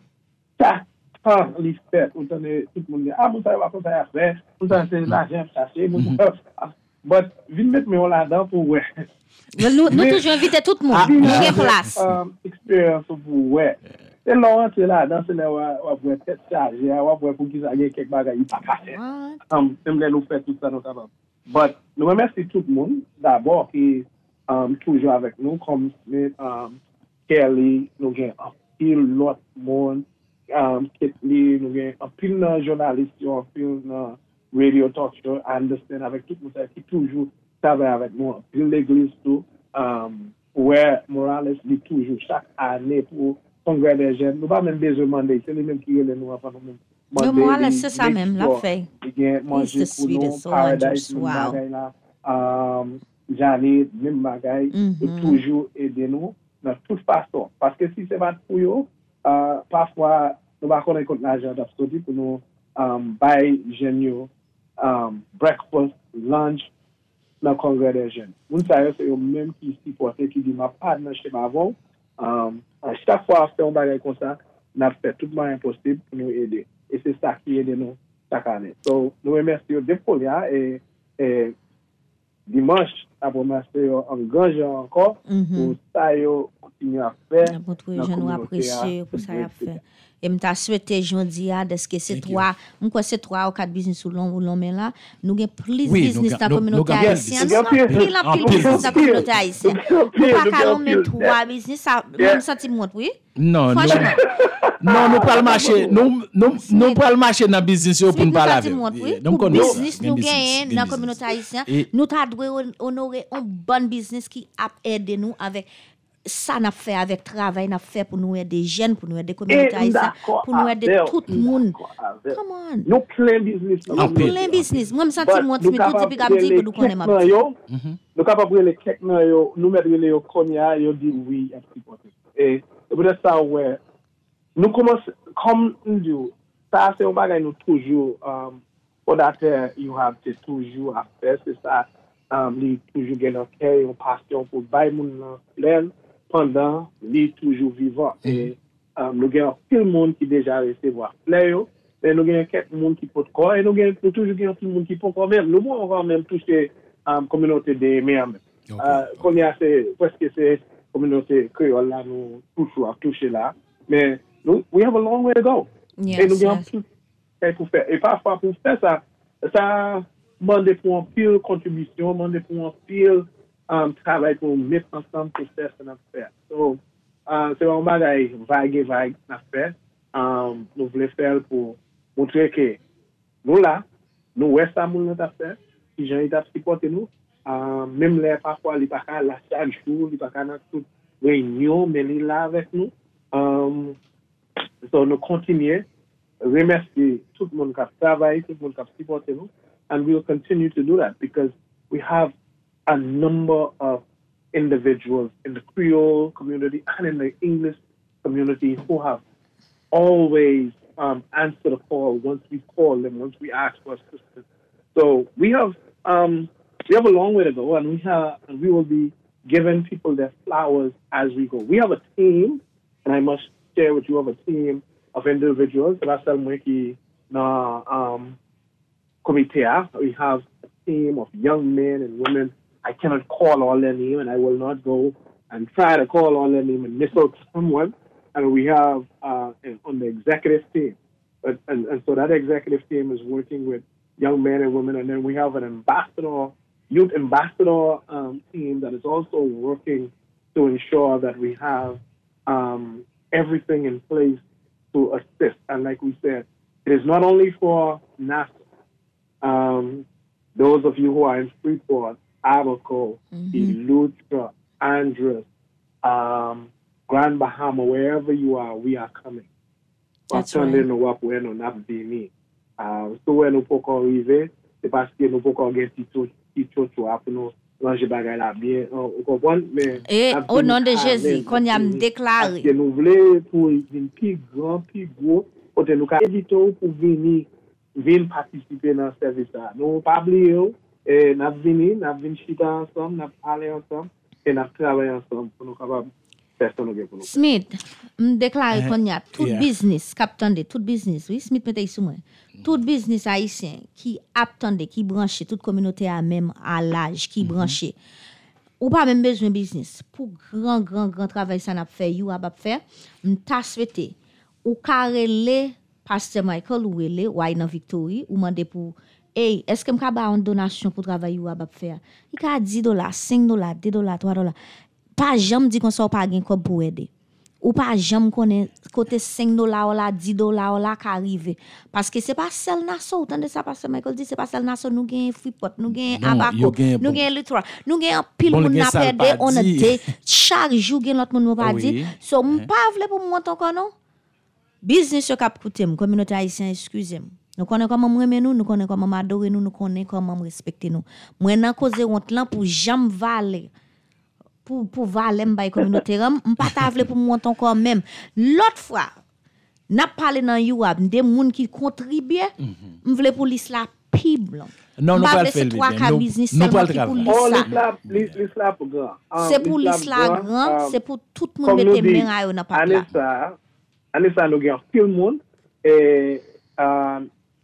Ça, quand les fêtes, on tenait tout le monde dit, ah, vous savez pas ça à faire, vous savez, c'est l'argent caché, vous savez. Mais, vite mettre mes là-dedans pour ouais. Nous, nous toujours inviter tout le monde. Nous avons place. Expérience pour ouais. C'est là, c'est là, dans ce là, on va tête chargée, on va voir pour qu'ils aient quelques bagages, il pas passer. Um, J'aimerais nous faire tout ça, nous capable. But, nous remercions tout le monde, d'abord, qui um, toujours avec nous, comme um, Kelly, nous avons un pile l'autre monde, um, Ketli, nous avons un pile de journalistes, un pile de radio talk show, understand, avec tout le monde qui toujours travaille avec nous, un pile l'église tout, um, where Morales dit toujours chaque année pour congrès des jeunes. Nous pas même besoin de demander, c'est lui-même qui est nous avant nous. Le Morales, c'est ça même, la fait. He's the sweetest soul and just wow. Um, Janet, même bagaille, toujours aider nous de toute façon. Parce que si c'est pas pour eux, uh, parfois, nous ne pouvons pas connaître l'argent d'absolu pour nous um, buy jeunes, um, breakfast, lunch, dans le congrès des jeunes. Nous savons que c'est eux-mêmes qui supportent, qui disent, ma part dans chez avant. Um, à chaque fois qu'on fait un bagage comme ça, on a fait tout le monde possible pour nous aider. Et c'est ça qui aide nous chaque année. Donc, nous remercions des folies et, et dimanche, après remercier en grand genre encore pour ça, continuer à faire. Pour tout je nous apprécie pour ça à faire. Et m'ta souhaité jeudi à est-ce que c'est trois, moi quoi c'est trois ou quatre business ou long ou long mais là, nous avons plus de business dans la communauté haïtienne, plus la plus business dans la communauté haïtienne. Nous pas calons même trois business ça même sentiment oui. Non, non. Non, nous pas le marché, nous nous nous pas le marché dans business pour ne pas laver. Donc business nous gagne dans la communauté haïtienne, nous t'a dû honorer un bon business qui a aidé nous avec ça n'a fait avec travail n'a fait pour nous aider jeunes pour nous aider communauté haïtienne pour nous aider tout le monde. Come on. Nous plein business. Nous plein business. Moi me senti moi tout depuis qu'a dit que nous connaît ma. Nous capable les quelqu'un yo nous mettre les konya yo dit oui à supporter. Et peut-être ça ouais nous commence comme nous dit ça c'est un bagage nous toujours um for that you have to toujours à faire c'est ça um li toujours gagner une passion pour bailler mon plein pendant li toujours vivant et um, nous avons tout le monde qui déjà recevoir plein mais nous avons quelques monde qui peut corps et nous avons toujours gagner tout le monde qui peut quand même nous on va même toucher um, communauté des Miami euh qu'on y a c'est presque c'est communauté créole là nous toujours toucher là mais nous we have a long way to go yes, et nous avons yes. tout pour faire et parfois pour faire ça ça demande pour un pile contribution demande pour un pile um, travail pour mettre ensemble pour faire ce qu'on a fait. So, uh, c'est un bagage vague et vague à faire. Um, nous voulons faire pour montrer que nous là, nous ouais ça nous a fait, si j'ai été supporter nous, um, même les parfois les pas là chaque jour, les pas dans toute réunion, mais les là avec nous. Um, so nous continuer, remercier tout le monde qui a travaillé, tout le monde qui a supporté nous, and we will continue to do that because we have a number of individuals in the Creole community and in the English community who have always um, answered the call once we call them, once we ask for assistance. So we have um, we have a long way to go, and we have and we will be giving people their flowers as we go. We have a team, and I must share with you, of a team of individuals. Um, we have a team of young men and women. I cannot call all their name, and I will not go and try to call all their name and miss out someone. And we have uh, on the executive team, but, and, and so that executive team is working with young men and women, and then we have an ambassador, youth ambassador um, team that is also working to ensure that we have um, everything in place to assist. And like we said, it is not only for NASA. Um, those of you who are in Freeport, Abaco, mm-hmm. Eleuthera, Andres, um, Grand Bahama, wherever you are, we are coming. That's right. So when nous pouvons arriver, c'est parce que nous pouvons gagner petit chose pour nous ranger bagay là bien, vous comprenez? Mais et au nom de Jésus, qu'on y a déclaré. Que nous voulons pour une plus grand, plus gros, pour nous éviter pour venir venir participer dans ce service là. Nous pas oublier et n'a venir, n'a venir chita ensemble, n'a parler ensemble et n'a travailler ensemble pour nous capable personne qui pour nous. Smith, m déclare qu'on y a tout yeah. business, captande, tout business, oui, Smith mette sous moi. Tout business haïtien qui attendait, qui branché, toute communauté à même à l'âge, qui branché. Ou pas même besoin business. Pour grand, grand, grand travail, ça n'a pas fait, you a pas fait, m ta souhaité. Ou carrelé, Pasteur Michael, ou ele, ou aïe dans Victory, ou mande pour, hey, est-ce que m ka ba une donation pour travail ou a pas faire? Il ka dix dollars, cinq dollars, deux dollars, trois dollars. Pas jamais dit qu'on soit pas gain comme pour aider. Ou pas jamais connaît côté cinq dollars ou là dix dollars ou là qui arrive parce que c'est pas seul naso tandis ça parce que Michael dit c'est pas seul naso nous gain Freeport nous gain Abaco nous gain Littoral nous gain pile moun n'a perdé on a day chaque jour gain l'autre moun pas dit so m pas vle pour monter encore non business yo k'ap coûter communauté haïtienne excusez-moi nous connaissons comment m'aimer nous nous connaissons comment m'adorer nous nous connaissons comment respecter nous moi nan cause honte là pour jamais valer pour pour valer m'bay communauté ram m'pas ta vle pour monter encore même l'autre fois n'a parlé dans YouAb des moun qui contribuer m'vle pour l'isla pi blanc non non pas le faire nous pas le travail oh l'isla l'isla pour grand c'est pour l'isla grand c'est pour tout le monde mettre main à yo dans pas là Anessa Anessa nous gagne tout le monde et euh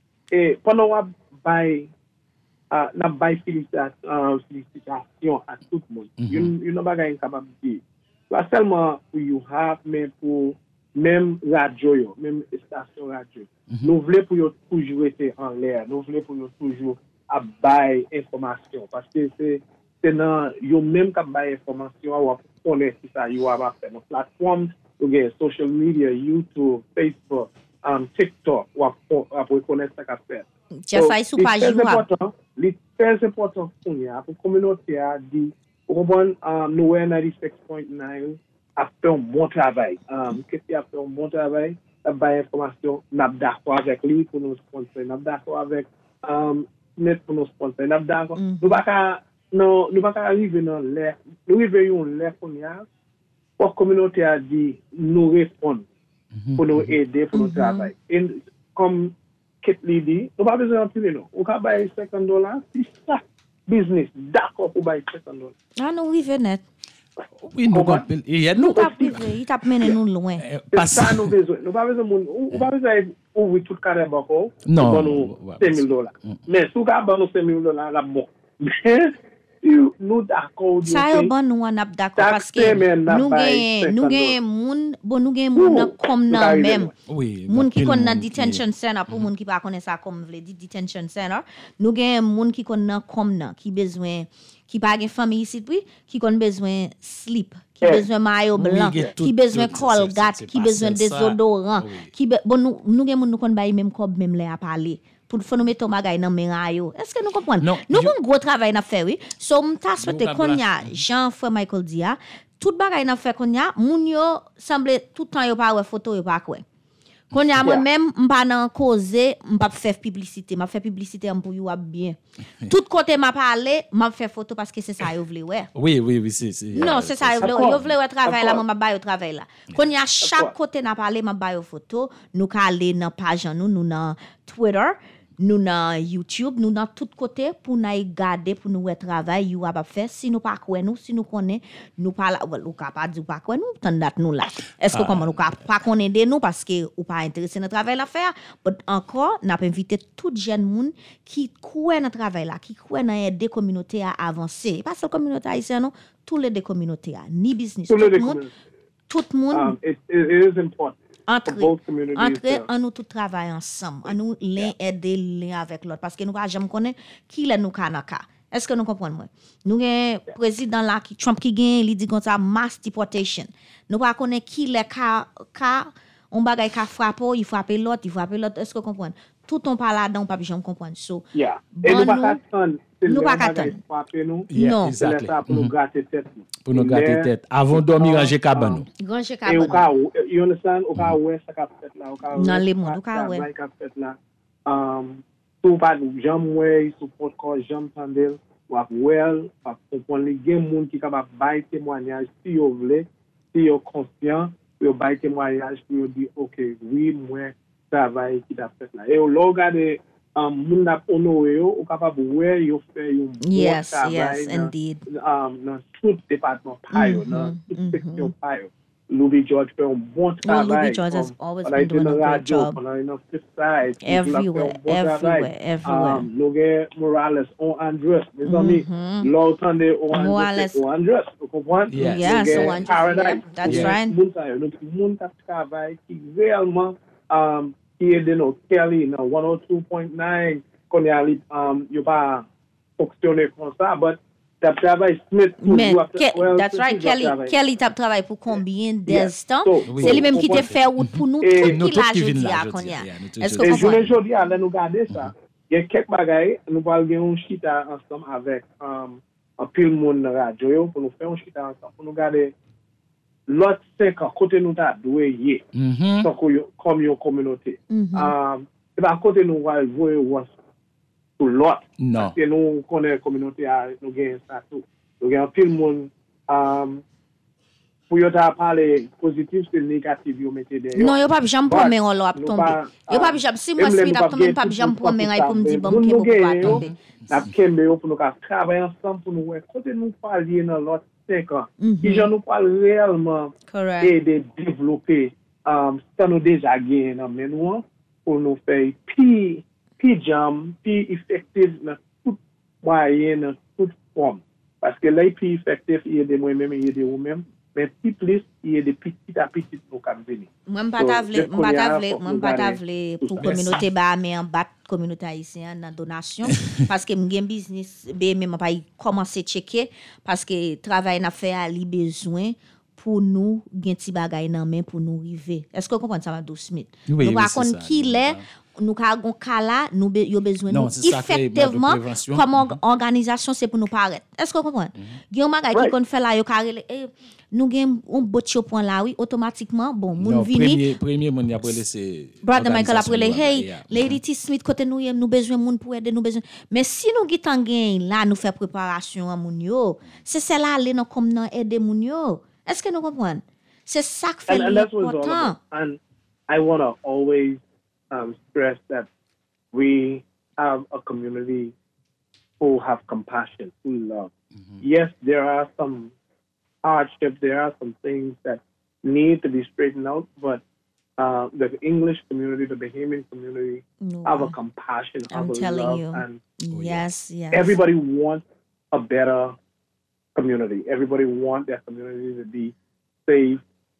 et pendant on bay Uh, n'a bay félicitation félicitation à tout le monde. Mm-hmm. You you know bagay capable de pas seulement pour you have mais pour même radio yo, même station radio. Mm-hmm. Nous voulons pour yo toujours être en l'air, nous voulons pour yo toujours à bay information parce que c'est c'est dans yo même qui bay information ou connaître ça yo va faire. Nos plateformes, yo social media, YouTube, Facebook, um, TikTok ou pour connaître ça qu'a fait. Just so, sous page important, c'est très important pour nous, pour la communauté a dit, pour comprendre, um, nous ninety-six point nine a fait un bon travail. Um, qu'est-ce qu'il a fait un bon travail? La bonne information, nous sommes d'accord avec lui pour nous sponsor, nous sommes d'accord avec um, Smith pour nous sponsor, nous sommes d'accord. Nous ne pouvons pas arriver dans l'air, nous arrivons dans l'air pour nous, pour la communauté a dit, nous répondre, pour nous aider, pour nous travailler. Et comme Kit Lady, nous pas besoin de payer non. On peut payer cinquante dollars, c'est ça business. D'accord pour payer cinquante dollars. Ah non, oui venez. Oui, nous pas il nous pas privé, il t'a mené nous loin. C'est ça nous besoin. Nous pas besoin moun, on pas besoin ouvrir tout carré bako. Non, nous cinq mille dollars. Mais si on ka ban nous cinq mille dollars la bon. Nous d'accord ça yo bon nous on d'accord parce que nous gain nous gain moun bon nous gain moun comme nan même oui moun qui kon nan detention center pour moun qui pas connaît ça comme vle dit detention center nous gain moun qui kon nan comme nan qui besoin qui pas gen famille ici puis qui kon besoin sleep qui besoin maillot blanc qui besoin colgate qui besoin désodorant qui bon nous nous gain moun nous kon bay même comme même les à parler pour faire nous mettre bagay dans main yo est-ce que nous comprenons nous avons un gros travail à faire oui so m'ta souhaité qu'on y a Jean frère Michael dia tout bagay n'a fait qu'on y a moun yo semble tout temps yo pas ouais photo yo pas quoi qu'on y a moi même m'pa nan causer m'pa faire publicité m'a faire publicité pour yo bien tout côté m'a parler m'a faire photo parce que c'est ça yo vle ouais oui oui oui c'est c'est non c'est ça yo vle yo vle ouais travail là m'a ba yo travail là qu'on y a chaque côté n'a parler m'a ba yo photo nous ka aller dans page nous nous dans Twitter nous dans YouTube nous dans tout côté pour nous garder pour nous travail you a faire si nous pas quoi nous si nous connaît nous pas là ou pas dire pas quoi nous tant date nous là est-ce que comment nous pas connaître nous parce que ou pas intéressé dans travail à faire but encore n'a pas invité tout jeune monde qui croit dans travail là qui croit dans aider communauté à avancer pas seule communauté haïtienne non tous les deux communautés ni business tout le monde tout le monde it is important Entre, entre en nous tout travailler ensemble, en nous l'un aider l'un avec l'autre parce que nous pas jamais connaître qui les nous kanaka. Est-ce que nous comprenons moi? Nous un président là qui Trump qui gagne, il dit comme ça mass deportation. Nous pas connaître qui les ka ka on bagay ka frapper, il frappe l'autre, il frappe l'autre. Est-ce que vous comprenez? Tout on parle là-dedans, pas jamais comprendre. So, yeah. Et nous pas attendre. Nous pas attendre. Non, c'est ça pour nous gâter tête. Pour nous gâter tête. Avant de dormir, ranger cabane. Ranger cabane. Et au cas où, you understand, au cas où ça qu'a fait là, au cas où. Dans les mondes, au cas où. Ça qu'a fait là. Um, tout pas jamais ouais, support corps, jamais tandel, ou well, pas comprendre les game monde qui capable bailler témoignage si vous voulez, si vous conscient, vous bailler témoignage pour dire OK, oui, moi travail qui t'a fait là. Et au regarder um moun ap honoré yo ou capable ouais yo fait yo yes yes indeed um dans tout département pa yo dans toute section pa yo Louis George fait un bon Well, travail. Louis George has Comme always on been a été doing dans a la great radio, job. on a une Flipside, Everywhere, everywhere, everywhere. Um, Logan Morales, O Andres, mes amis, l'entendez O Andres, Morales. O Andres, vous comprenez? Yes. Yeah, so Logan Andres, Paradise. yeah, that's Yeah. right. Moun sa yo, nou ki moun kap travay ki realman um, ki ede nou Kelly nan one oh two point nine kon ya li um, yo pa fonksyone kon sa, but tap travay Smith Mais, toujou ap- Ke- well, that's right, toujou ap Kelly, travay. Kelly tap travail pour combien de Yes. temps? So, C'est lui-même qui te comprends? fait route pour nous Et- tout Nous qui tout la qui vin jodi la a jodi kon a, ya. yeah, nous tout Est-ce jodi que Et vous jounen comprenez? jodi a, lè nou gade sa, gen kek bagay, nou pal gen yon chita ansam avek um, an pil moun nan radyo yo, pou nou fè yon chita ansam, pou nou gade lot cinq an, kote nou ta dwe ye, Mhm. son ko yo, kom yon kominote. Um, e ba kote nou wal voye wans pou lot, Non. paske nou konen kominote a, nou gen sa tou. Nou gen an pil moun, um, pou yo ta pale pozitif, se negatif yo mette de yo. Non, yo pa bi jam But, promen on lo ap nou tombe. pa, Yo pa ah, bi jam, si em mwen lè Smith nou ap pa tombe, gen pa bi tout jam tout promen ay pou mdi tout bon tout ke nou bo pou pa gen yo, tombe. nap kembe yo pou nou ka travay ansan pou nou wè. Kote nou pa liye nan lot cinq an, ki jan nou pa realman Correct. e de devlope um, sa nou deja gen nan men nou an, pou nou fè pi, pi jam, pi efektiv nan tout mwayen, nan tout form. Paske lè pi efektiv, yè de mwen mèm, yè de ou mèm, men pi plis, yè de pitit a pitit nou kan veni. Mwen So, pata vle, jes mwen pata konya, vle, fok mwen nou pata gade vle tout pou sa. kominote ba ame an bat kominote haisyen nan donasyon. Paske mwen gen business, be men mwen pa yi komanse cheke, paske travay na fe a li bezwen pou nou gen ti bagay nan men pou nou rive. Eske kompon sa Madou Smith? Oui, nou oui, pa c'est kon ça, ki nous, le, hein. nou ka gon kala, nou be, yo bezwen Non, nou c'est ça fait effectivement de prévention. comme or- organisation c'est pour nous paraître. Est-ce que vous comprenez? Gen bagay ki Right. kon fè la yo karele, eh, nou gen on bot yo point là oui, automatiquement bon, moun Non, vini premier, premier moun y a prele c'est Brother Michael organisation après nou hey, yeah. Lady T Smith côté nous yem nous besoin moun pour aider nous besoin. Mais si nous gi tan gen là nous fait préparation à moun yo, c'est celle-là aller dans comme nan aider moun yo. Est-ce que nous comprenons? C'est ça qui fait And, and that's what it's all l'important. about. And I want to always um, stress that we have a community who have compassion, who love. Yes, there are some hardships, there are some things that need to be straightened out, but uh, the English community, the Bahamian community, No, have a compassion, have I'm a telling love, you. and Yes, yes. everybody wants a better community. Everybody wants their community to be safe,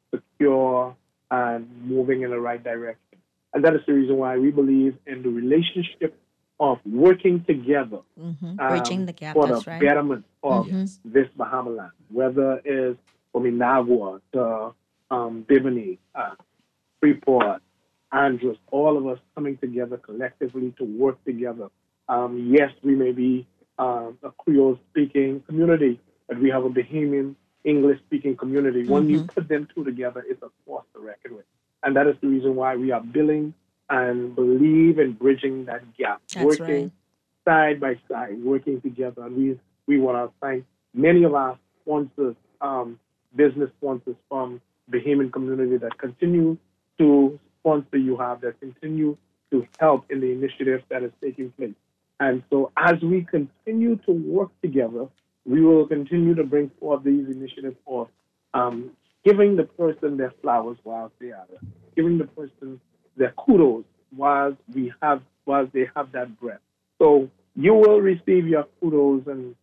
secure, and moving in the right direction. And that is the reason why we believe in the relationship of working together, Mhm. um, Bridging the gap, for that's the right. betterment of Yes. this Bahamaland, whether it's from Inagua to um, Bimini, uh, Freeport, Andros, all of us coming together collectively to work together. Um, yes, we may be um, a Creole-speaking community, but we have a Bahamian English-speaking community. When you put them two together, it's a force to reckon with. And that is the reason why we are building and believe in bridging that gap, That's working side by side, working together. And we, we want to thank many of our sponsors, um, business sponsors from the Bahamian community that continue to sponsor you have, that continue to help in the initiative that is taking place. And so as we continue to work together, we will continue to bring forth these initiatives of um, giving the person their flowers while they are there, giving the person their kudos while we have while they have that breath. So you will receive your kudos and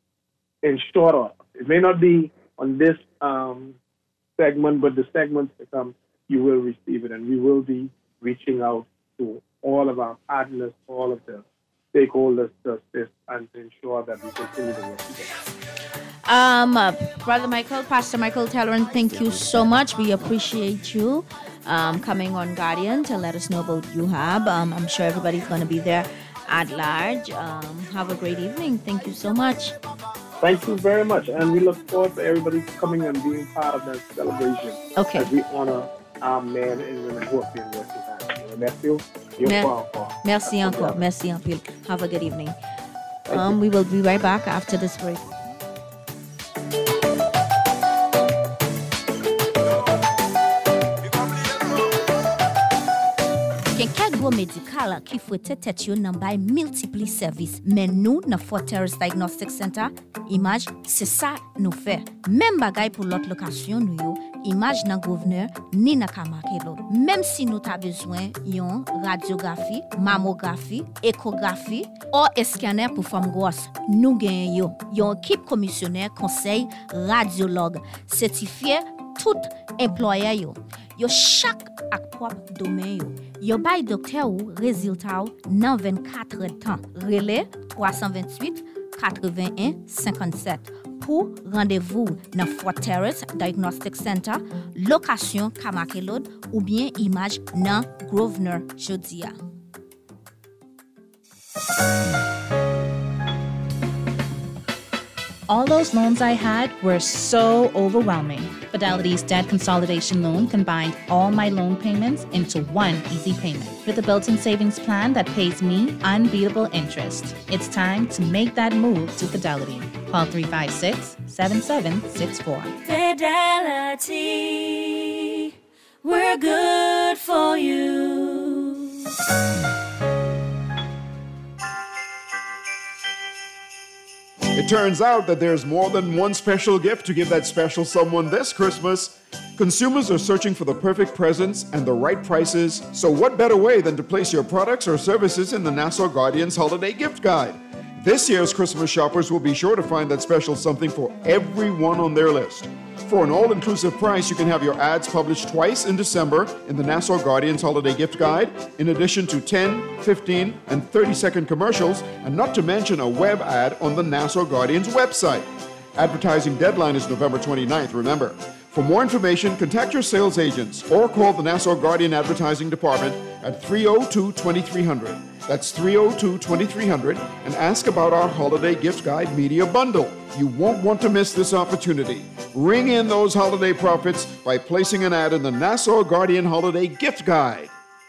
in short order. It may not be on this um, segment, but the segments to come, you will receive it, and we will be reaching out to all of our partners, all of the stakeholders to assist and to ensure that we continue to work together. Um, uh, Brother Michael, Pastor Michael Telleran, thank you so much. We appreciate you um, coming on Guardian to let us know about U H A B. Um, I'm sure everybody's going to be there at large. Um, have a great evening. Thank you so much. Thank you very much, and we look forward to everybody coming and being part of that celebration Okay. as we honor our men and women who have been working hard. Merci. You're Mer- welcome. Merci encore. Merci en pile. Have a good evening. Um, we will be right back after this break. Quem quer niveau médical qui fouette tête yo nan bay multipli services. Mais nous dans Fort Terrace Diagnostic Center, image c'est ça nous fait. Même bagay pour l'autre location nous yo, image nan gouverneur ni nan Kamakelo. Même si nous ta besoin yon radiographie, mammographie, échographie ou scanner pour femme grosse, nous gen yo. Yon équipe commissionnaire conseil radiologue certifié tout employé yo. Yo chaque ak propre domaine yo. Yo bay docteur ou résultat ou nan vingt-quatre heures temps. Relais trois cent vingt-huit quatre-vingt-un cinquante-sept. Pour rendez-vous dans Fort Terrace Diagnostic Center, location Kamakelod ou bien image dans Grosvenor Jodia. All those loans I had were so overwhelming. Fidelity's debt consolidation loan combined all my loan payments into one easy payment with a built-in savings plan that pays me unbeatable interest. It's time to make that move to Fidelity. Call three five six, seven seven six four. Fidelity, we're good for you. It turns out that there's more than one special gift to give that special someone this Christmas. Consumers are searching for the perfect presents and the right prices, so what better way than to place your products or services in the Nassau Guardian's Holiday Gift Guide? This year's Christmas shoppers will be sure to find that special something for everyone on their list. For an all-inclusive price, you can have your ads published twice in December in the Nassau Guardian's Holiday Gift Guide, in addition to ten, fifteen, and thirty-second commercials, and not to mention a web ad on the Nassau Guardian's website. Advertising deadline is November twenty-ninth, remember. For more information, contact your sales agents or call the Nassau Guardian Advertising Department at three oh two, twenty-three hundred. That's three oh two, twenty-three hundred, and ask about our Holiday Gift Guide Media Bundle. You won't want to miss this opportunity. Ring in those holiday profits by placing an ad in the Nassau Guardian Holiday Gift Guide.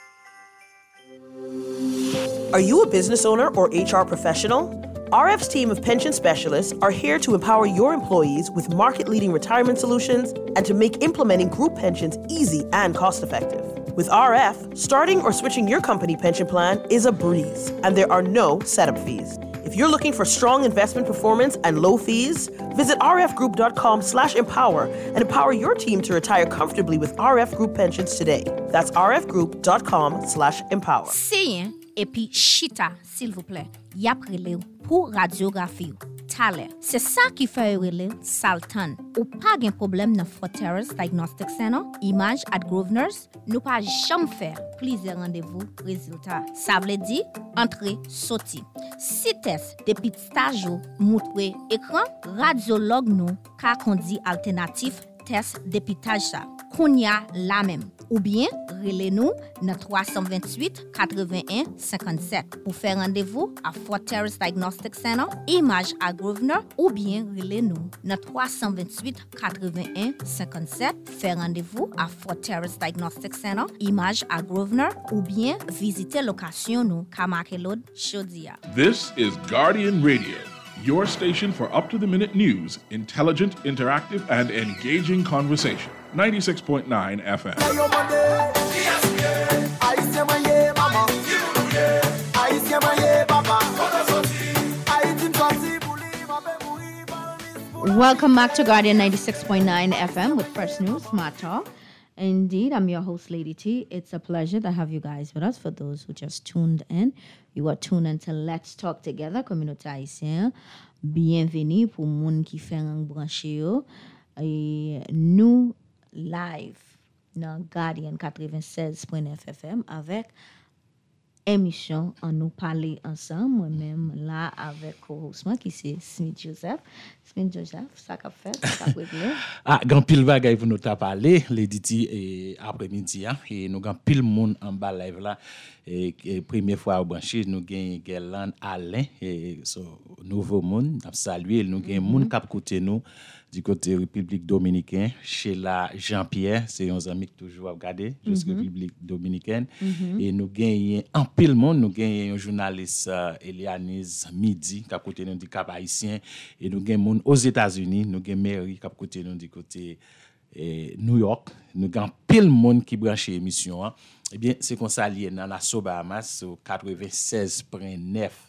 Are you a business owner or H R professional? R F's team of pension specialists are here to empower your employees with market-leading retirement solutions and to make implementing group pensions easy and cost-effective. With R F, starting or switching your company pension plan is a breeze, and there are no setup fees. If you're looking for strong investment performance and low fees, visit rfgroup.com slash empower and empower your team to retire comfortably with R F Group Pensions today. That's rfgroup.com slash empower. Seyen et puis chita, s'il vous plaît, y a prele pour radiographie. Tale. C'est ça qui fait relé Saltan. Ou pas gen problème dans Fort Terrace Diagnostic Center, image at Grosvenor's, nous pas jamais faire plusieurs rendez-vous résultats. Ça veut dire entrée sortie. Si test depuis stage montre écran, radiologue nous ka kondi alternatif test dépitage ça. Kounya la même. Ou bien, relez-nous dans trois cent vingt-huit quatre-vingt-un cinquante-sept pour faire rendez-vous à Fort Terrace Diagnostic Center, image à Grosvenor, ou bien relez-nous dans trois cent vingt-huit quatre-vingt-un cinquante-sept, faire rendez-vous à Fort Terrace Diagnostic Center, image à Grosvenor, ou bien visiter location nous Kamakelod Shodia. This is Guardian Radio, your station for up-to-the-minute news, intelligent, interactive, and engaging conversation. ninety-six point nine F M. Welcome back to Guardian ninety-six point nine F M with Fresh News, Smart Talk. Indeed, I'm your host, Lady T. It's a pleasure to have you guys with us. For those who just tuned in, you are tuned in to Let's Talk Together, Communauté Haïtienne. Bienvenue pour moun qui fait un branché yo. Et nous live dans Guardian quatre-vingt-seize point neuf F M avec émission en nous parler ensemble. Moi-même là avec co-host qui c'est Smith Joseph. Smith Joseph, ça qu'a fait, ça qu'a réglé. Ah, grand pile bagay pour nous ta parler, l'éditi et après-midi hein, et nous grand pile monde en bas live là et, et première fois au branché nous gagne Gerland Alain et so nouveau monde, n'a saluer nous gagne monde cap côté nous du côté République dominicaine, chez la Jean-Pierre, c'est un ami qui toujours regarder jusqu'à mm-hmm. République dominicaine mm-hmm. et nous gagnons en pile monde, nous gagnons un journaliste uh, Elianis Midi qui a côté nous du Cap haïtien et nous gagnons aux États-Unis, nous gagnons Mary qui a côté nous du côté et New York, nous avons pile monde qui branche émission. Hein. Eh bien, c'est qu'on s'allie dans la Sobahamas au quatre-vingt-seize virgule neuf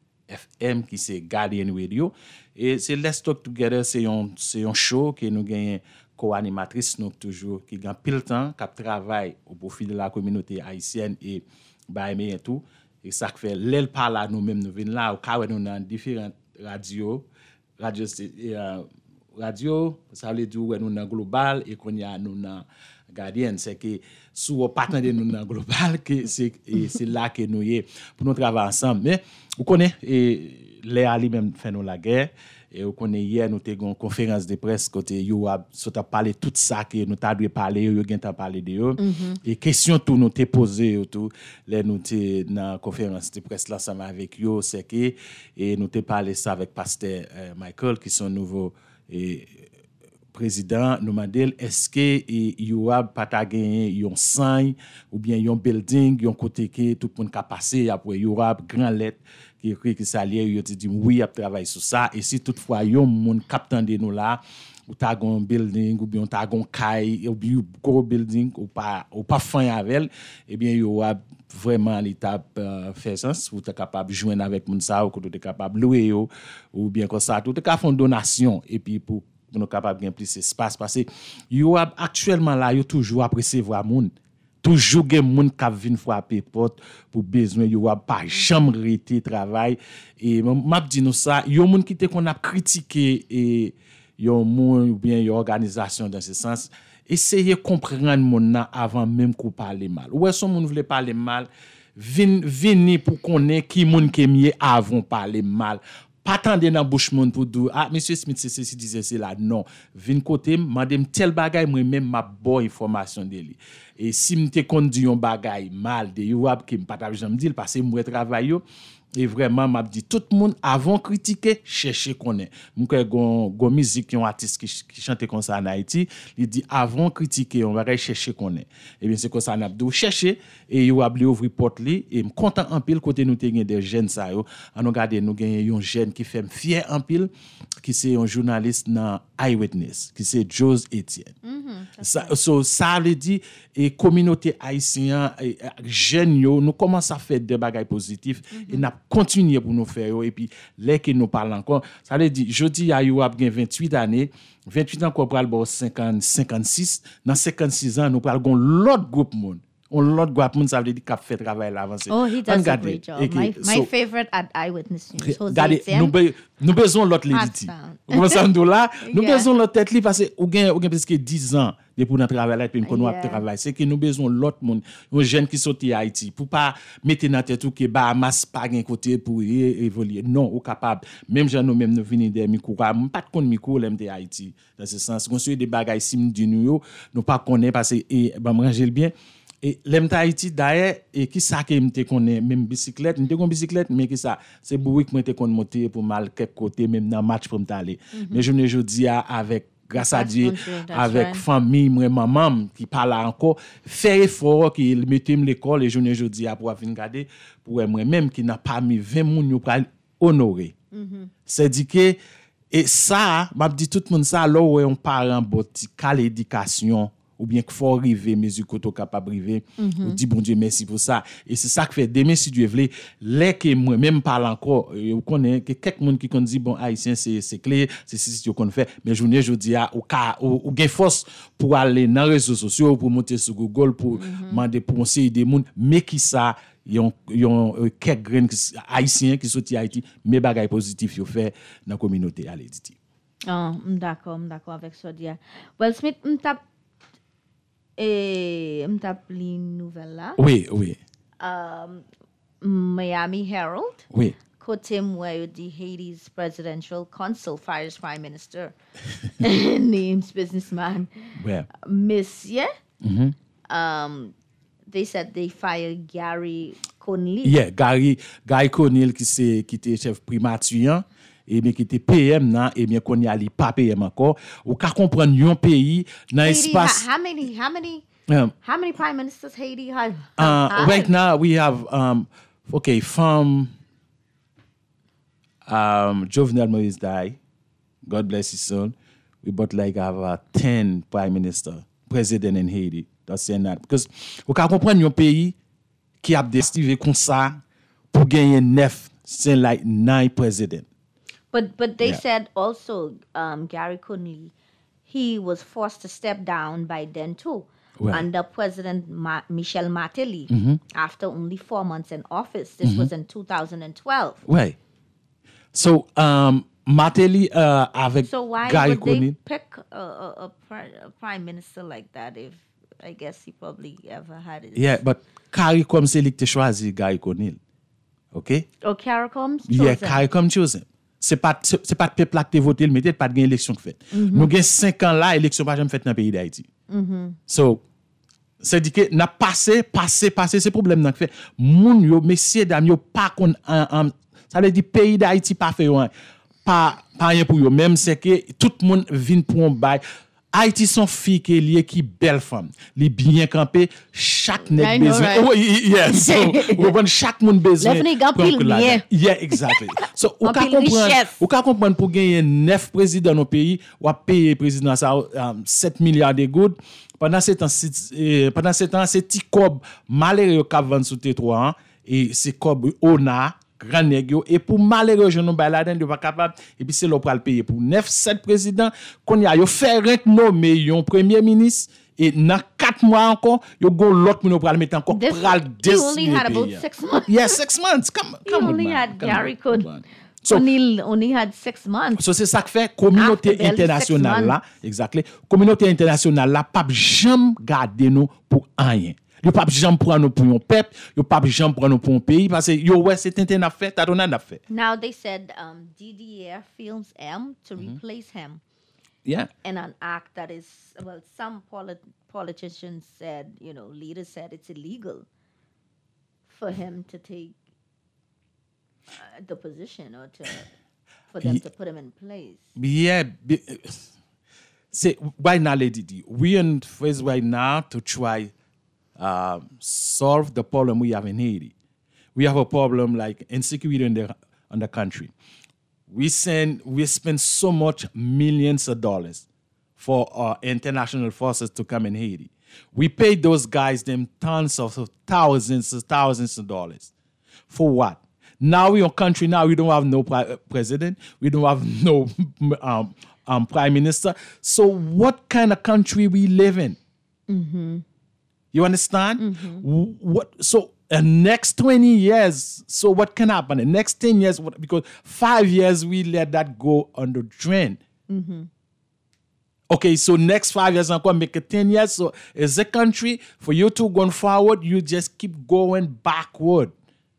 F M qui c'est Guardian Radio. Et c'est Let's Talk Together, c'est un, c'est un show que nous gagnons co-animatrice nous toujours qui gagne pile temps, qui travaille au profit de la communauté haïtienne et bah et tout. Et ça fait l'elle parle là nous-mêmes nous venons là au cas où nous dans différentes radios, radio euh, radio, ça veut dire nous dans global et qu'on y a nous dans Guardian, c'est que sous au partenaire de nous dans global que c'est c'est là que nous y pour nous travailler ensemble. Mais vous connaissez et les ali même fait nous la guerre. Et on connaît hier nous avons une conférence de presse côté yo a soit parler tout ça que nous t'a dû parler yo gen t'a parler de yo mm-hmm. Et question tout nous t'ai posé tout les nous t'ai dans conférence de presse là ensemble avec yo c'est que et nous t'ai parlé ça avec pasteur euh, Michael qui sont nouveau et président nous mandel est-ce que yo a pas ta gagner un sign ou bien un building un côté que tout le monde ka passer après yo a grand lettre qui écrit que ça lié yo dit oui a travailler sur ça et si toutefois yon monde captant de nous là ou ta gon building ou bien ta gon kay ou bien gros building ou pas ou pas fin avec et bien yo a vraiment l'étape euh, fait sens ou tu capable joindre avec moun ça ou que tu es capable louer yo ou bien comme ça tout tu capable faire donation et puis pour pour nous capable gain plus espace parce que yo actuellement là yo toujours apprécier voir moun toujours gen moun k'ap vinn frapper porte pour besoin yo pas jamais rete travail et m'a dit nous ça yo moun qui te qu'on a critiqué et yo moun ou bien yo organisation dans ce sens essayer comprendre moun nan avant même qu'on parler mal ou est-ce moun voulait parler mal vinn venir pour connaître qui moun qui mieux avant parler mal pas tendre dans bouche monde pour dire ah monsieur Smith c'est ceci disait c'est là non vinn côté mandem tel bagay moi même m'a bonne information de lui et si m'te conduit un bagay mal de yo qui me pas jamais dire parce que moi travail yo et vraiment m'a dit tout le monde avant critiquer chercher connaît m'ko gon gon musique un artiste qui, qui chante comme ça en Haïti il dit avant critiquer on va chercher connaît et bien c'est comme ça n'a dou chercher et yo a ouvrir porte li et me content en pile côté nous te gen des jeunes ça yo on regarder nous gen un jeune qui fait fier en pile qui c'est un journaliste dans Eyewitness qui c'est Jose Etienne mm-hmm, ça so, ça veut dire et communauté haïtienne jeunes yo nous commence à faire des bagages positifs mm-hmm. Et n'a continuer pour nous faire et puis les qui nous parlent encore ça veut dire jeudi a yo a bien vingt-huit années vingt-huit ans qu'on pral bon cinquante cinquante-six dans cinquante-six ans nous pral gon l'autre groupe monde on l'autre groupe monde ça veut dire qu'a fait travail l'avancé oh he does a great job my, my so, favorite at Eyewitness News regardez nous be, nous besoin l'autre l'édité comment ça nous là nous yeah. Besoin l'autre tête li parce que ou gain ou gain presque dix ans depuis notre travail là puis nous yeah. Travail c'est que nous besoin l'autre monde un jeune qui sorti Haïti pour pas mettre dans tête tout que Bahamas pas gain côté pour évoluer non ou capable même gens nous même nous venir des micro pas de connait micro l'aime de Haïti dans ce sens construire des bagages sim du nous nous pas connaît parce que et ben ranger bien et l'aime Haïti d'ailleurs et qui ça que me te connaît même bicyclette me te connait bicyclette mais qui ça c'est boui que me te connait monter pour mal quelque côté même dans match pour me aller mm-hmm. Mais je ne jodi avec grâce à Dieu avec right. Famille moi maman qui parle encore faire effort qui mettait l'école et je ne jodi pour venir garder pour moi même qui n'a pas mis vingt moun yo pral honorer mm-hmm. C'est dit que et ça m'a dit tout le monde ça là où on parent boti cal éducation ou bien qu'il faut arriver mesure qu'on capable arriver mm-hmm. On dit bon Dieu merci pour ça et c'est ça que fait demain si Dieu veut les que moi même parle encore on connaît que quelques monde qui qu'on dit bon haïtien c'est c'est clair c'est si tu qu'on fait mais journée jodi a au cas ou gain force pour aller dans les réseaux sociaux pour monter sur Google pour demander mm-hmm. Pour conseiller des monde mais qui ça yon yon quelques graines haïtiens qui sorti Haïti mais bagay positif yo fait dans communauté à l'édité ah d'accord d'accord avec ça dia Well Smith m'tap et m'tap li nouvelle là oui oui um Miami Herald oui côté moi the Haiti's presidential consul fires prime minister names businessman where monsieur mm-hmm. um they said they fired Gary Conley yeah Gary Gary Conley qui c'est qui était chef primature et bien qui était P M nan et bien qu'on y a li pas P M encore ou ka comprendre un pays dans espace how many how many um, how many prime ministers Haiti have uh, right now we have um okay from um Jovenel Moïse died God bless his soul we about like have uh, ten prime minister, president in Haiti. That's saying that. Because vous comprenez un pays qui a destiné comme ça pour gagner neuf, c'est like nine president. But but they Yeah. said also um, Gary Conley, he was forced to step down by then too. Right. Under President Ma- Michel Martelly, Mhm. after only four months in office. This Mhm. was in two thousand twelve. Ouais. So, um, Martelly uh, avec So why Gary would they Conley. pick a, a, a, pri- a prime minister like that if I guess he probably ever had it? Yeah, but CARICOM c'est lui qui t'a choisi Gary Conley. OK? Oh, CARICOM Yeah, chose him. CARICOM chose him. C'est pas c'est c'est pas le peuple qui a voté, mais c'est pas de élection qui fait. Mhm. Nous avons cinq ans là, élection pas jamais faite dans le pays d'Haïti. Mhm. So, c'est dit que n'a passé, passé, passé, c'est problème n'a fait. Moun yo, messieurs, dames, yo pas kon, en, en, ça veut dire pays d'Haïti pas fait rien. Pas, pas rien pour yo. Même c'est que tout le monde vient pour un bail. Haïti son fille qui est liée qui belle femme. Li bien campé, chaque I nèg know, besoin. right? Oh, yeah, so, vous comprenez, chaque monde besoin. Lève nèg en pour pile que la- bien. Yeah, exactly. So, ou En ka pile comprendre, richesse. ou ka comprendre pour gagner neuf présidents dans le pays, ou à payer président ça um, sept milliards de gouttes. Pendant ce temps, c'est- eh, pendant ce temps, c'est petit cob malheureux qui vend sous T trois hein, et c'est cob ona grand nèg yo et pour malheureux je non ba la dedans pas capable et puis c'est l'on pral payer pour neuf sept présidents qu'on y a yo fait rent nommer yon premier ministre et dans quatre mois encore yo gon l'autre moun yo pral mettre encore This- pral he only destiner had about pays, hein. six months. Yeah, six months. Come, He come on, only man. had Come Gary on, Could. come on. So- only only had six months. So c'est ça que fait communauté After barely six internationale là, months. exactly. Communauté internationale là, pas jamais garder nous pour rien. Yo pas jamais prendre nous pour un peuple, yo pas jamais prendre nous pour un pays parce que yo ouais c'est une affaire, t'as donné une affaire. Now they said um, D D R films M to Mm-hmm. replace him Yeah. in an act that is well, some polit- politicians said, you know, leaders said it's illegal for him to take uh, the position or to for them Ye- to put him in place. Yeah, be- say right now, Lady D, we in phase right now to try uh, solve the problem we have in Haiti. We have a problem like insecurity in the in the country. We send we spend so much millions of dollars for our international forces to come in Haiti. We pay those guys them tons of of thousands of thousands of dollars. For what? Now we are country now we don't have no pri- president, we don't have no um, um, prime minister. So what kind of country we live in? Mm-hmm. You understand? W- What so the next twenty years, so what can happen? The next ten years, what, because five years we let that go on the drain. Mm-hmm. Okay, so next five years I'm gonna make it ten years. So as a country, for you to going forward, you just keep going backward.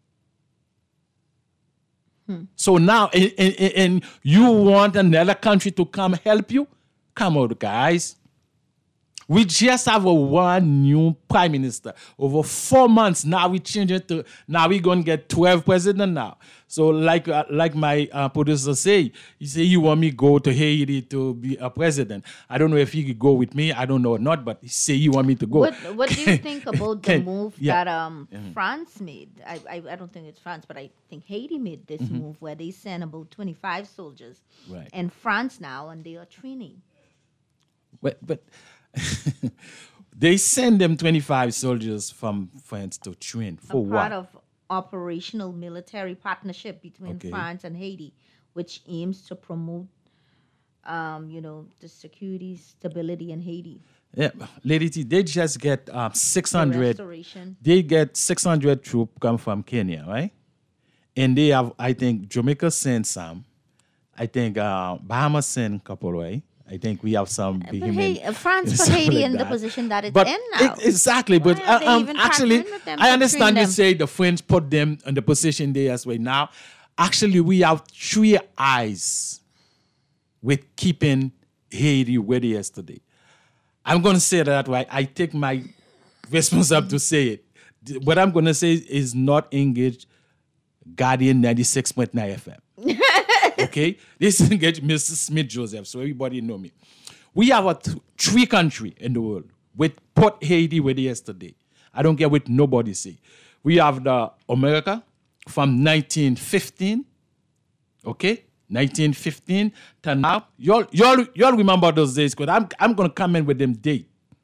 So now, and, and, and you want another country to come help you? Come on, guys. We just have a one new prime minister. Over four months now, we change it to now we're gonna get twelve president now. So like uh, like my uh, producer say, he say he want me go to Haiti to be a president. I don't know if he could go with me. I don't know or not, but he say he want me to go. What What do you think about the Can- move yeah. that um Mhm. France made? I, I I don't think it's France, but I think Haiti made this Mhm. move where they sent about twenty five soldiers Right. in France now, and they are training. But but they send them twenty-five soldiers from France to train for a what? part of operational military partnership between Okay. France and Haiti, which aims to promote, um, you know, the security stability in Haiti. Yeah, Lady T, they just get um, six The hundred. restoration. They get six hundred troops come from Kenya, right? And they have, I think, Jamaica sent some. I think uh, Bahamas sent a couple, right? I think we have some. But Bahamian- hey, uh, France put something Haiti like in the that. position that it's But in now. e- exactly, but Why are uh, they um, even actually, partnering with them I to understand train you them? say the French put them in the position they as right now. Actually, we have three eyes with keeping Haiti where they is today. I'm going to say that way. I take my responsibility to say it. Th- What I'm going to say is not engage Guardian ninety-six point nine F M. Okay? This is engage Mister Smith Joseph, so everybody know me. We have a th- three country in the world with Port Haiti where they is today. I don't care what nobody say. We have the America from nineteen fifteen, okay? nineteen fifteen to now. Y'all, y'all, y'all remember those days? Because I'm, I'm going to come in with them date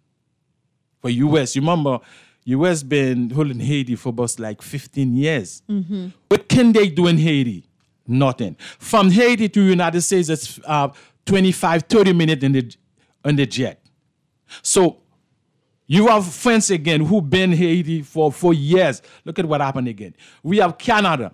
for U S. You remember, U S been holding Haiti for about like fifteen years. Mm-hmm. What can they do in Haiti? Nothing. From Haiti to United States, it's uh, twenty-five, thirty minutes in the, in the jet. So you have friends again who been Haiti for, for years. Look at what happened again. We have Canada.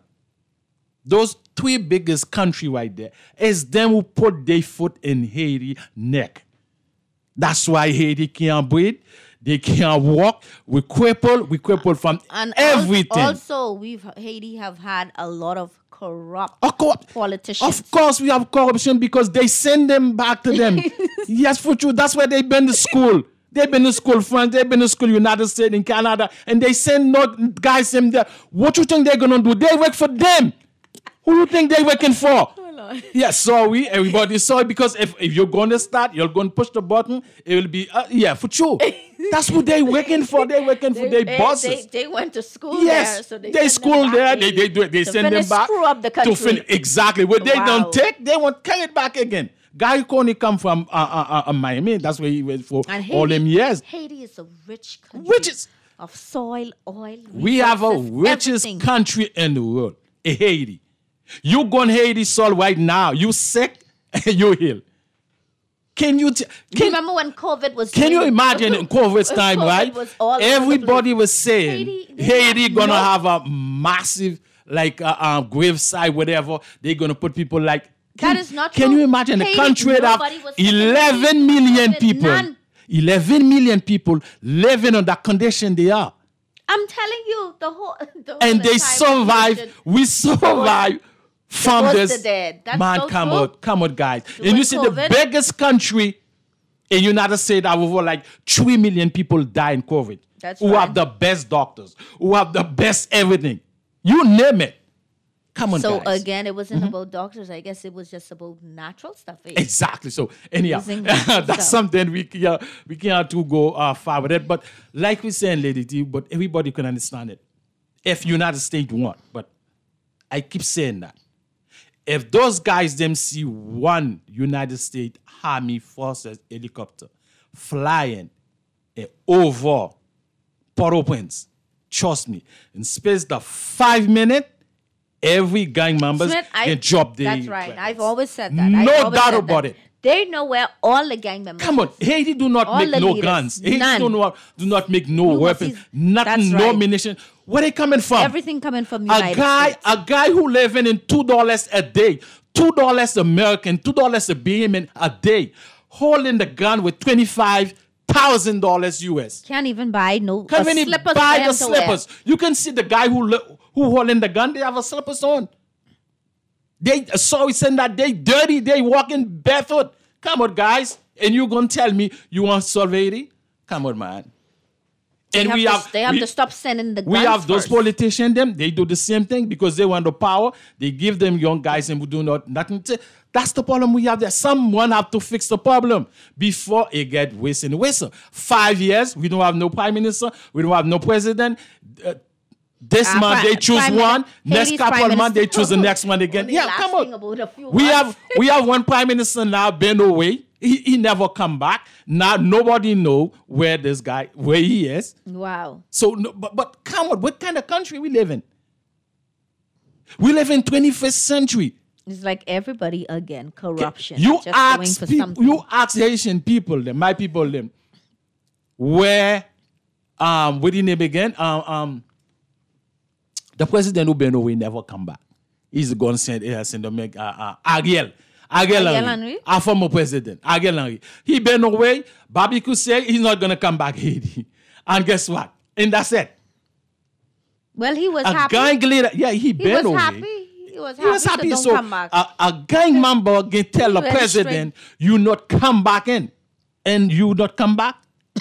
Those three biggest country right there is them who put their foot in Haiti neck. That's why Haiti can't breathe. They can't walk. We crippled. We crippled from And everything. Also, we've Haiti have had a lot of corrupt Of course, politicians. Of course, we have corruption because they send them back to them. Yes, for true. That's why they've been to school. They've been to school, France. They've been to school, United States, in Canada, and they send not guys in there. What you think they're gonna do? They work for them. Who you think they're working for? Yes, sorry, everybody, sorry, because if, if you're going to start, you're going to push the button, it will be, uh, yeah, for sure. That's who they're working for. They're working for their they, bosses. They, they went to school yes, there, so they, they school there, they, they do it, they to send them back. Screw up the country. To fin- exactly. What they Wow. don't take, they want carry it back again. Guy Coney come from uh, uh, uh, Miami. That's where he went for And all Haiti- them years. Haiti is a rich country. Which is of soil, oil, we have a resources, richest everything. country in the world, eh, Haiti. You go in Haiti soil right now, you sick, you heal. Can you t- can, Remember when COVID was? can you doing- imagine in COVID's when time, COVID right? was all over the Everybody place. was saying Haiti, they Haiti, have gonna no- have a massive like uh, uh, graveside, whatever. They're gonna put people like. Can, That is not Can true. you imagine Haiti, a country that nobody have was suffering eleven million COVID, people? none. eleven million people living on that condition they are. I'm telling you, the whole. The whole And they entire survive. population- We survive from was this. the dead. That's Man, so come true. on, come on, guys. During And you see the COVID. biggest country in United States have over like three million people die in COVID. That's who right. have the best doctors, who have the best everything. You name it. Come on, So guys. again, it wasn't Mhm. about doctors. I guess it was just about natural stuff. eh? Exactly. So anyhow, Using natural that's stuff. something we can we can't to go uh, far with it. But like we saying, Lady T, but everybody can understand it. If United States want, but I keep saying that. If those guys them see one United States Army Forces helicopter flying eh, over Port-au-Prince, trust me, in space of five minutes, every gang members Smith, I- can drop their That's right. weapons. I've always said that. No I've always doubt said about that. it. They know where all the gang members. Come on, Haiti do not All make the no leaders, guns. Haiti none. do not, do not make no You must weapons, see- nothing, that's no right. munition. Where they coming from? Everything coming from a United guy, States. a guy who living in two dollars a day, two dollars American, two dollars a Bahamian a day, holding the gun with twenty five thousand dollars U S. Can't even buy no Can't a even slippers buy for the him to wear. slippers. You can see the guy who li- who holding the gun. They have a slippers on. They sorry saying that they dirty. They walking barefoot. Come on, guys, and you gonna tell me you want to solve Haiti? Come on, man. They And have we to, have they have we, to stop sending the we guns have those first. politicians. Them they do the same thing because they want the power. They give them young guys and we do not nothing. To, that's the problem we have there. Someone have to fix the problem before it get worse and worse. Five years we don't have no prime minister. We don't have no president. Uh, this Ah, month pri- they choose prime one. Min- Next Haiti's couple prime of months they minister. choose the next one again. Only Yeah, come lasting on. about a few We months. have we have one prime minister now been away. He, he never come back. Now nobody know where this guy where he is. Wow. So, no, but, but come on, what kind of country we live in? We live in twenty-first century. It's like everybody again, corruption. You just going ask for people, something. you ask Haitian people, them, my people, them, where, um, what the name again? Um, um, the president who been away never come back. He's going to send, uh, send them, uh, uh, Ariel. Ariel Ariel Henry, Henry? our former president, Ariel Henry. He been away. Barbecue say he's not going to come back Haiti. And guess what? And that's it. Well, he was a happy. gang leader, yeah, he he been was away. happy. He was happy. He was happy, so, so, don't come back. a, a gang member can tell the Very president, "You not come back in," and you not come back.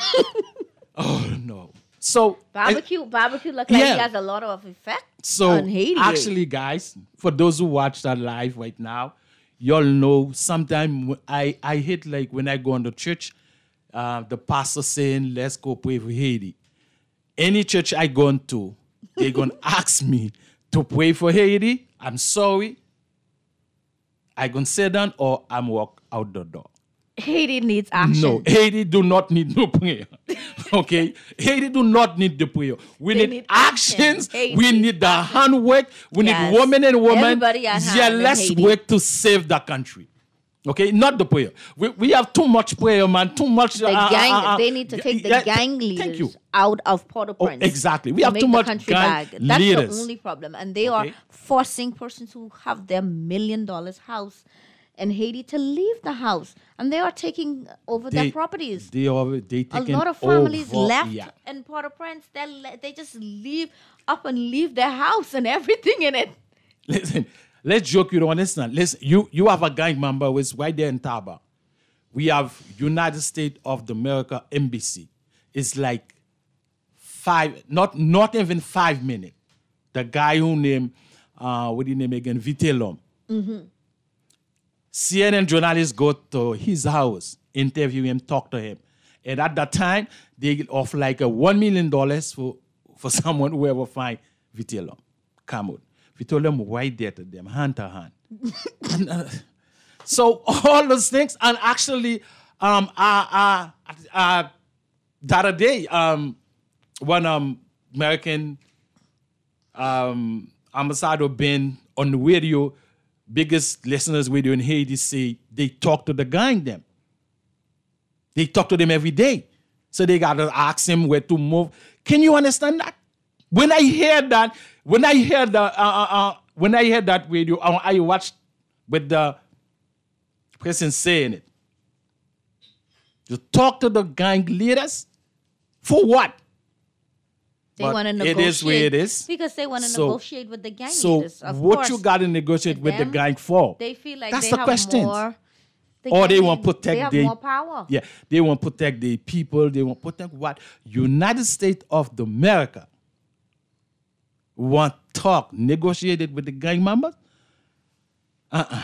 Oh no! So barbecue, barbecue look like yeah. he has a lot of effect So on Haiti. actually, guys, for those who watch that live right now, y'all know sometimes I I hate like when I go on the church, uh, the pastor saying, "Let's go pray for Haiti." Any church I go into, they're gonna ask me to pray for Haiti. I'm sorry. I gonna sit down or I'm walk out the door. Haiti needs action. No, Haiti do not need no prayer. Okay? Haiti do not need the prayer. We They need, need actions. action. We Haiti. need the handwork. We Yes. need women and women. Everybody at hand Yeah, in let's Haiti. work to save the country. Okay? Not the prayer. We, we have too much prayer, man. Too much. The uh, gang, uh, uh, they need to yeah, take the yeah, gang thank leaders you. out of Port-au-Prince. Oh, exactly. We to have make too the much country gang back. That's leaders. the only problem. And they Okay. are forcing persons who have their million dollars house in Haiti to leave the house. And they are taking over their They- properties. They are they A taking lot of families over, left yeah. in Port-au-Prince. They le- they just leave up and leave their house and everything in it. Listen, let's joke. You don't understand. Listen, you you have a gang member who is right there in Taba. We have United States of the America Embassy. It's like five, not not even five minutes. The guy who named uh, what do you name again? Vitellum. Mm-hmm. C N N journalists go to his house, interview him, talk to him. And at that time, they offer like a one million dollars for, for someone who ever find Vitellum. Come on. Vitellum right there to them, hand to hand. and, uh, so all those things, and actually, um, uh, uh, uh, the other day, um, one um, American um, ambassador been on the radio, biggest listeners radio in Haiti, say they talk to the gang them. They talk to them every day. So they got to ask him where to move. Can you understand that? When I hear that, when I hear the, uh, uh, uh, when I hear that radio, uh, I watched with the person saying it. You talk to the gang leaders for what? They But want to it negotiate. is where it is. Because they want to So- negotiate with the gang So leaders. Of what course. you got to negotiate To with the them, gang for? They feel like That's they the have question. more. the Or gang they want to lead- protect They have the more power. Yeah, they want to protect the people. They want to protect what? United States of the America want talk, negotiated with the gang members? Uh-uh.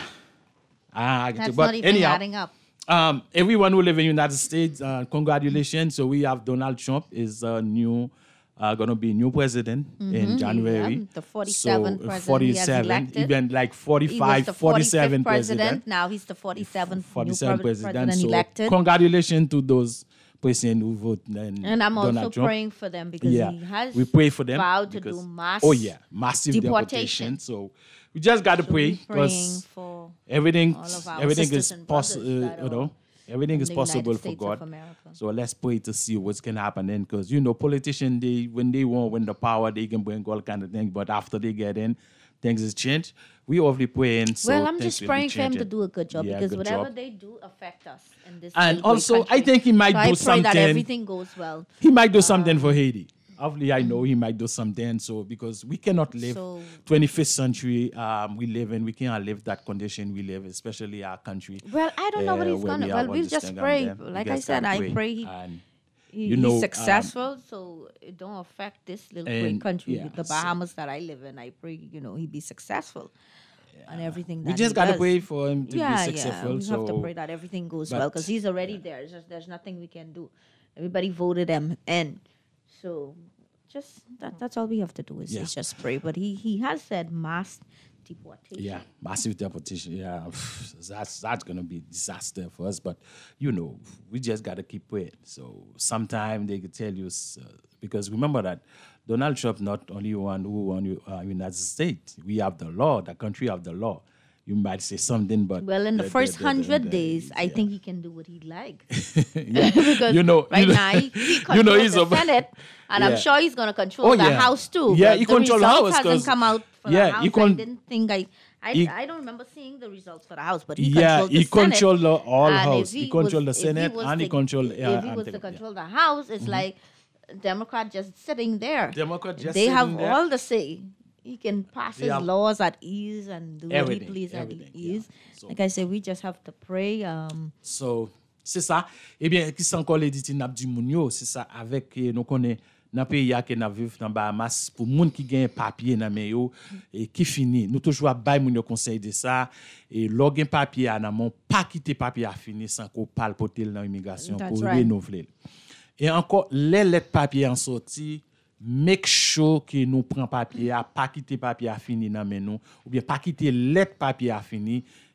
Ah, I get That's you. But not even anyhow, adding up. Um, everyone who live in United States, uh, congratulations. So we have Donald Trump is uh, new, uh, gonna be new president in Mhm, January. yeah, the forty-seventh so, president he has forty-seven, elected. even like He was forty-five, the forty-seven forty-fifth president. president. Now he's the forty-seventh, forty-seven new president. president So elected. congratulations to those presidents who vote. And, And I'm also Donald Trump. praying for them because yeah, he has we pray for them vowed to because- do mass Oh yeah, massive deportation. deportation. So we just got to So pray we're praying because for everything, all of our everything sisters is and brothers possible. that You know, are everything in is the United possible for States of God. America. So let's pray to see what's gonna happen then, because you know, politicians they when they want win the power, they can bring all kind of things, but after they get in, things is changed. We obviously praying. So well, I'm things just will be praying for him to changing. do a good job Yeah, because good whatever job. they do affect us in this And little great also, I country. think he might so do I pray something. that everything goes well. He might do something for Haiti. Obviously, I know he might do something. So because we cannot live So- twenty-fifth century, um, we live in. We cannot live that condition we live, especially our country. Well, I don't know what uh, he's where gonna. we Well, are we'll on this just thing and pray. then we Like I just said, gotta I pray he, And, he you know, he's um, successful, so it don't affect this little great and, country, yeah, the so- Bahamas that I live in. I pray, you know, he be successful on everything. we that just he gotta does. pray for him to yeah, be successful. Yeah, we so have to pray that everything goes well but- because he's already there. It's just, there's nothing we can do. Everybody voted him in, so just that, that's all we have to do is, Yeah. is just pray. But he he has said mass deportation. Yeah, massive deportation. Yeah, that's that's gonna be disaster for us. But you know, we just gotta keep praying. So sometime they could tell you uh, because remember that Donald Trump not only one who won you uh, United States. We have the law. The country have the law. You might say something, but Well, in the, the- first the- the- hundred the- days, I yeah. think he can do what he like. Yeah. because you know, right you know, now he, he you controls know, he's the a- Senate, and I'm Yeah. sure he's going to control Oh, the yeah. House too. Yeah, but he the control the results House, hasn't 'cause- come out for yeah, the House. he con- I didn't think I. I, he- I don't remember seeing the results for the House, but he Yeah, controlled the he Senate. control the all and if House. He control the was- if Senate was and he to- control, uh, If he and was to Democrat, control the House, it's like Democrat just sitting there. Democrat just they have sitting there. all the say. He can pass They his have laws at ease and do everything, what he please at everything, yeah. ease. So- Like I said, we just have to pray. Um, So, c'est ça. Eh bien, qui s'en encore les dit n'a dit moun yo, c'est ça avec eh, nous connaît dans pays ya que n'a vivre dans Bahamas pour moun qui gagne papier dans men yo et qui fini. Nous toujours bay moun yo conseil de ça et lò gen papier à nan mon pas quitter papier à fini sans qu'on parle potel dans immigration That's pour right. renouveler. Et encore les lettres papier en sorti make sure que nous prend papier à pas quitter papier à fini dans men nous ou bien pas quitter lettre papier à fini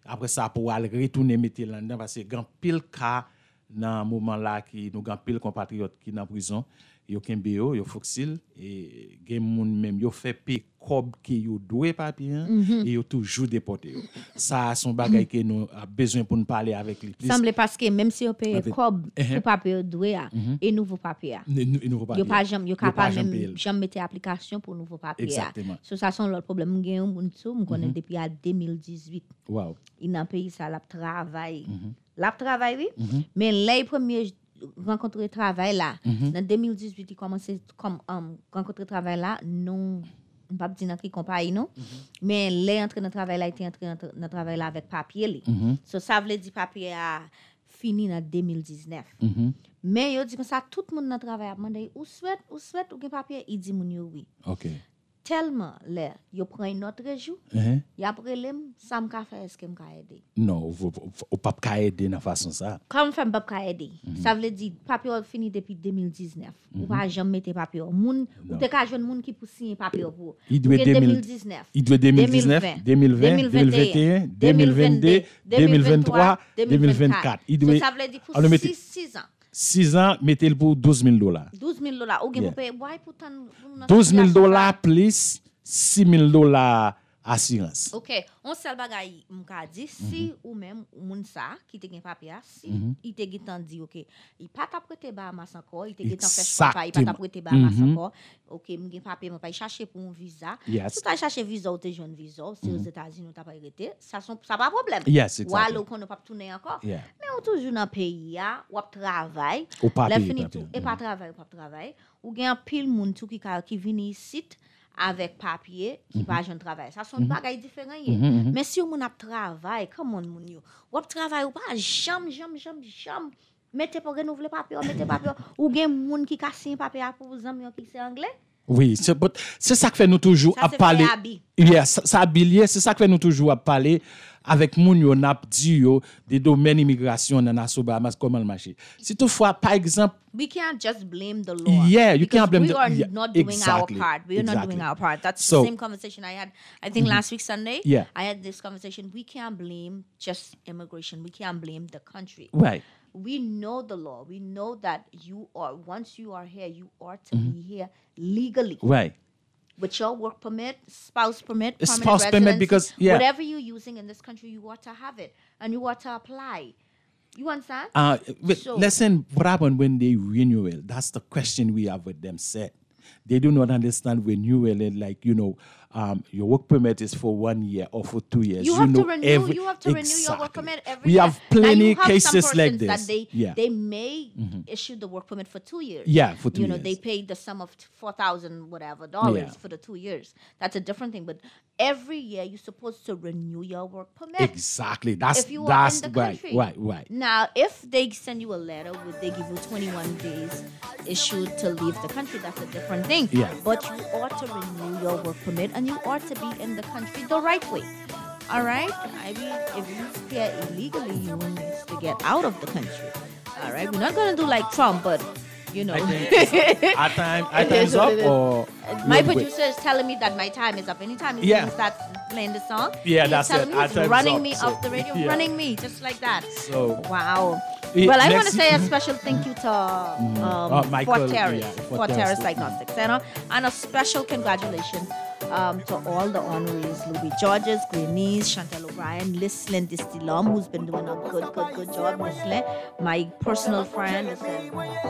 après ça pour aller retourner mettre là-dedans parce que grand pile cas dans moment là qui nous grand pile compatriotes qui dans prison yo kembe yo yo foxil et gen moun même yo fait payer cob qui yo doit papier Mhm. et yo toujours déporté yo. Ça son bagay que nous a besoin pour nous parler avec lui. Semble parce que même si on paye Avec- cob Uh-huh. pour papier doué Mhm. et nouveau papier. Ne- ne- nouveau papier. Yo pas jamais yo Yo pas capable jamais même payer. jamais mettre application pour nouveau papier. Exactement. So ça sont l'autre problème gen moun sou m connais Mhm. depuis à deux mille dix-huit. Wow. Il n'a pays ça la travail. Mhm. La travail oui. Mhm. Mais les premiers rencontrer travail là Mhm. dans deux mille dix-huit il commençait comme um, rencontrer travail là non on pas dire dans qui compagnie non mais les entré dans travail là était entré dans dans travail là avec papier li. Mhm. So ça veut dire papier a fini en deux mille dix-neuf. Mhm. Mais yo dit comme ça tout le monde dans travail a demandé ou souhaite ou souhaite ou gen papier il dit moun yo oui. OK. Tellement là yo prend une autre jour Uh-huh. y a prélem ça me ka faire est-ce que me ka aider. Non, vous ou pas ka aider dans façon ça. Comme femme pas ka aider. Mhm. Ça veut dire papier a fini depuis deux mille dix-neuf. Ou Mhm. pas jamais mettre papier. Moun ou Non. te ka joindre moun qui pour signer papier pour. Il doit Ou que deux mille deux mille dix-neuf. Il doit deux mille dix-neuf, deux mille vingt, deux mille vingt et un, deux mille vingt-deux, deux mille vingt-trois, deux mille vingt-quatre. Il doit So, ça veut dire pour on le mettre six ans. six ans, mettez-le pour douze mille dollars. douze mille dollars. Ou gen Yeah. pour payer why pourtant douze mille dollars plus six mille dollars assurance. OK, on seul bagay m'ka di si ou même moun sa qui te gen papier si Mhm. il te gen tan di OK, il pas t'a prêter Bahamas encore, il te gen tan fait Exactement. papa, il pas t'a prêter Bahamas Mhm. encore. OK, m gen papier, m pa chercher pour un visa. Yes. Si tu chercher visa ou te joindre visa, si aux Mhm. États-Unis ou t'a pas arrêté, ça son ça pas problème. Yes, Ou exactly. alors qu'on ne pas tourner encore. Yeah. Mais on toujours dans pays ya, ou travail, Ou pas la payer, fini pas tout payer. et pas travail, ou pas travail, ou gen pile moun tout qui ka- qui vini ici avec papier qui Mhm. pas jeune travail. Ça sont Mhm. bagay différent. Mhm, mhm. Mais si on a travail, comment moun yo? Ou travail ou pas jam jam jam jam mettez pour renouveler papier, mettez papier ou gen moun qui ka signer papier pour vous amis qui c'est anglais. Oui, c'est but- c'est ça que fait nous toujours Ça, à c'est parler. fait habit. Yeah, ça, ça habillé, c'est ça que fait nous toujours à parler avec moun yo nap di yo des domaines immigration dans Nassau Bahamas comment le marché. Si toutefois par exemple We can't just blame the law. Yeah, you because can't blame we the- are yeah, not doing exactly, our part. We are not exactly. doing our part. That's So- the same conversation I had, I think, Mhm. last week, Sunday. Yeah. I had this conversation. We can't blame just immigration. We can't blame the country. Right. We know the law. We know that you are, once you are here, you are to Mhm. be here legally. Right. With your work permit, spouse permit, A permanent spouse permit residency, because- yeah. whatever you're using in this country, you ought to have it. And you ought to apply. You understand? Uh, but So- listen, what happened when they renew it? That's the question we have with them set. They do not understand renewal and like, you know, um, your work permit is for one year or for two years. You have know to renew. every- you have to renew your work Exactly. permit every We year. have Now, plenty you have some cases like persons this. That they Yeah. they may Mhm. issue the work permit for two years. Yeah, for two You know, years. they pay the sum of four thousand whatever dollars Yeah. for the two years. That's a different thing. But every year you're supposed to renew your work permit. Exactly. That's if you that's are in the right, country. right, right. Now, if they send you a letter, would they give you twenty-one days issued to leave the country? That's a different thing. Yeah. But you ought to renew your work permit and you ought to be in the country the right way. All right? I mean, if you stay illegally, you need to get out of the country. All right? We're not going to do like Trump, but, you know. I think our time, our It time's is what up it is. or My wait, wait. producer is telling me that my time is up. Anytime he Yeah. starts playing the song, Yeah, he's that's telling it. me Our he's time's running up, me so- off the radio, yeah. running me just like that. So Wow. Yeah, Well, I want next- to say a mhm. special thank you to um, Oh, Michael, Fort Terrace, yeah, Fort Fort Terrace. Terrace Diagnostic Center, and a special congratulations um, to all the honorees: Louis Georges, Grenese, Chantel O'Brien, Lislin Distilom, who's been doing a good, good, good job. Lislin, my personal friend, listen,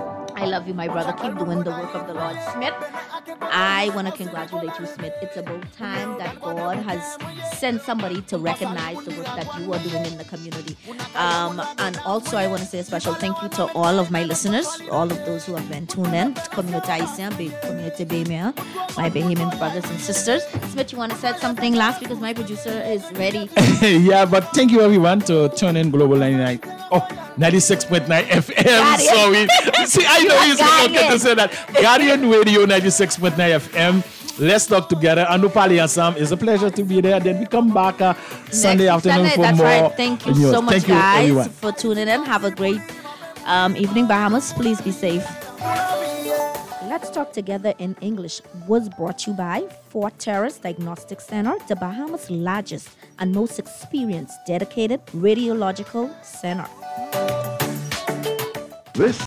I love you, my brother. Keep doing the work of the Lord. Smith, I want to congratulate you, Smith. It's about time that God has sent somebody to recognize the work that you are doing in the community. Um, and also, I want to say a special thank you to all of my listeners, all of those who have been tuned in, Community Haitian, Be- Community Bemia, my Bahamian brothers and sisters. Smith, you want to say something last because my producer is ready. Yeah, but thank you everyone to tune in Global ninety-nine. Oh, ninety-six point nine F M. Guardian. Sorry. See, I know you're supposed Guardian. to say that. Guardian Radio ninety-six point nine F M. Let's talk together. And nous parler ensemble. It's a pleasure to be there. Then we come back uh, Sunday Next afternoon Sunday, for that's more. right. Thank you news. so much, Thank you, guys, everyone. for tuning in. Have a great um, evening, Bahamas. Please be safe. Let's Talk Together in English was brought to you by Fort Terrace Diagnostic Center, the Bahamas' largest and most experienced dedicated radiological center. This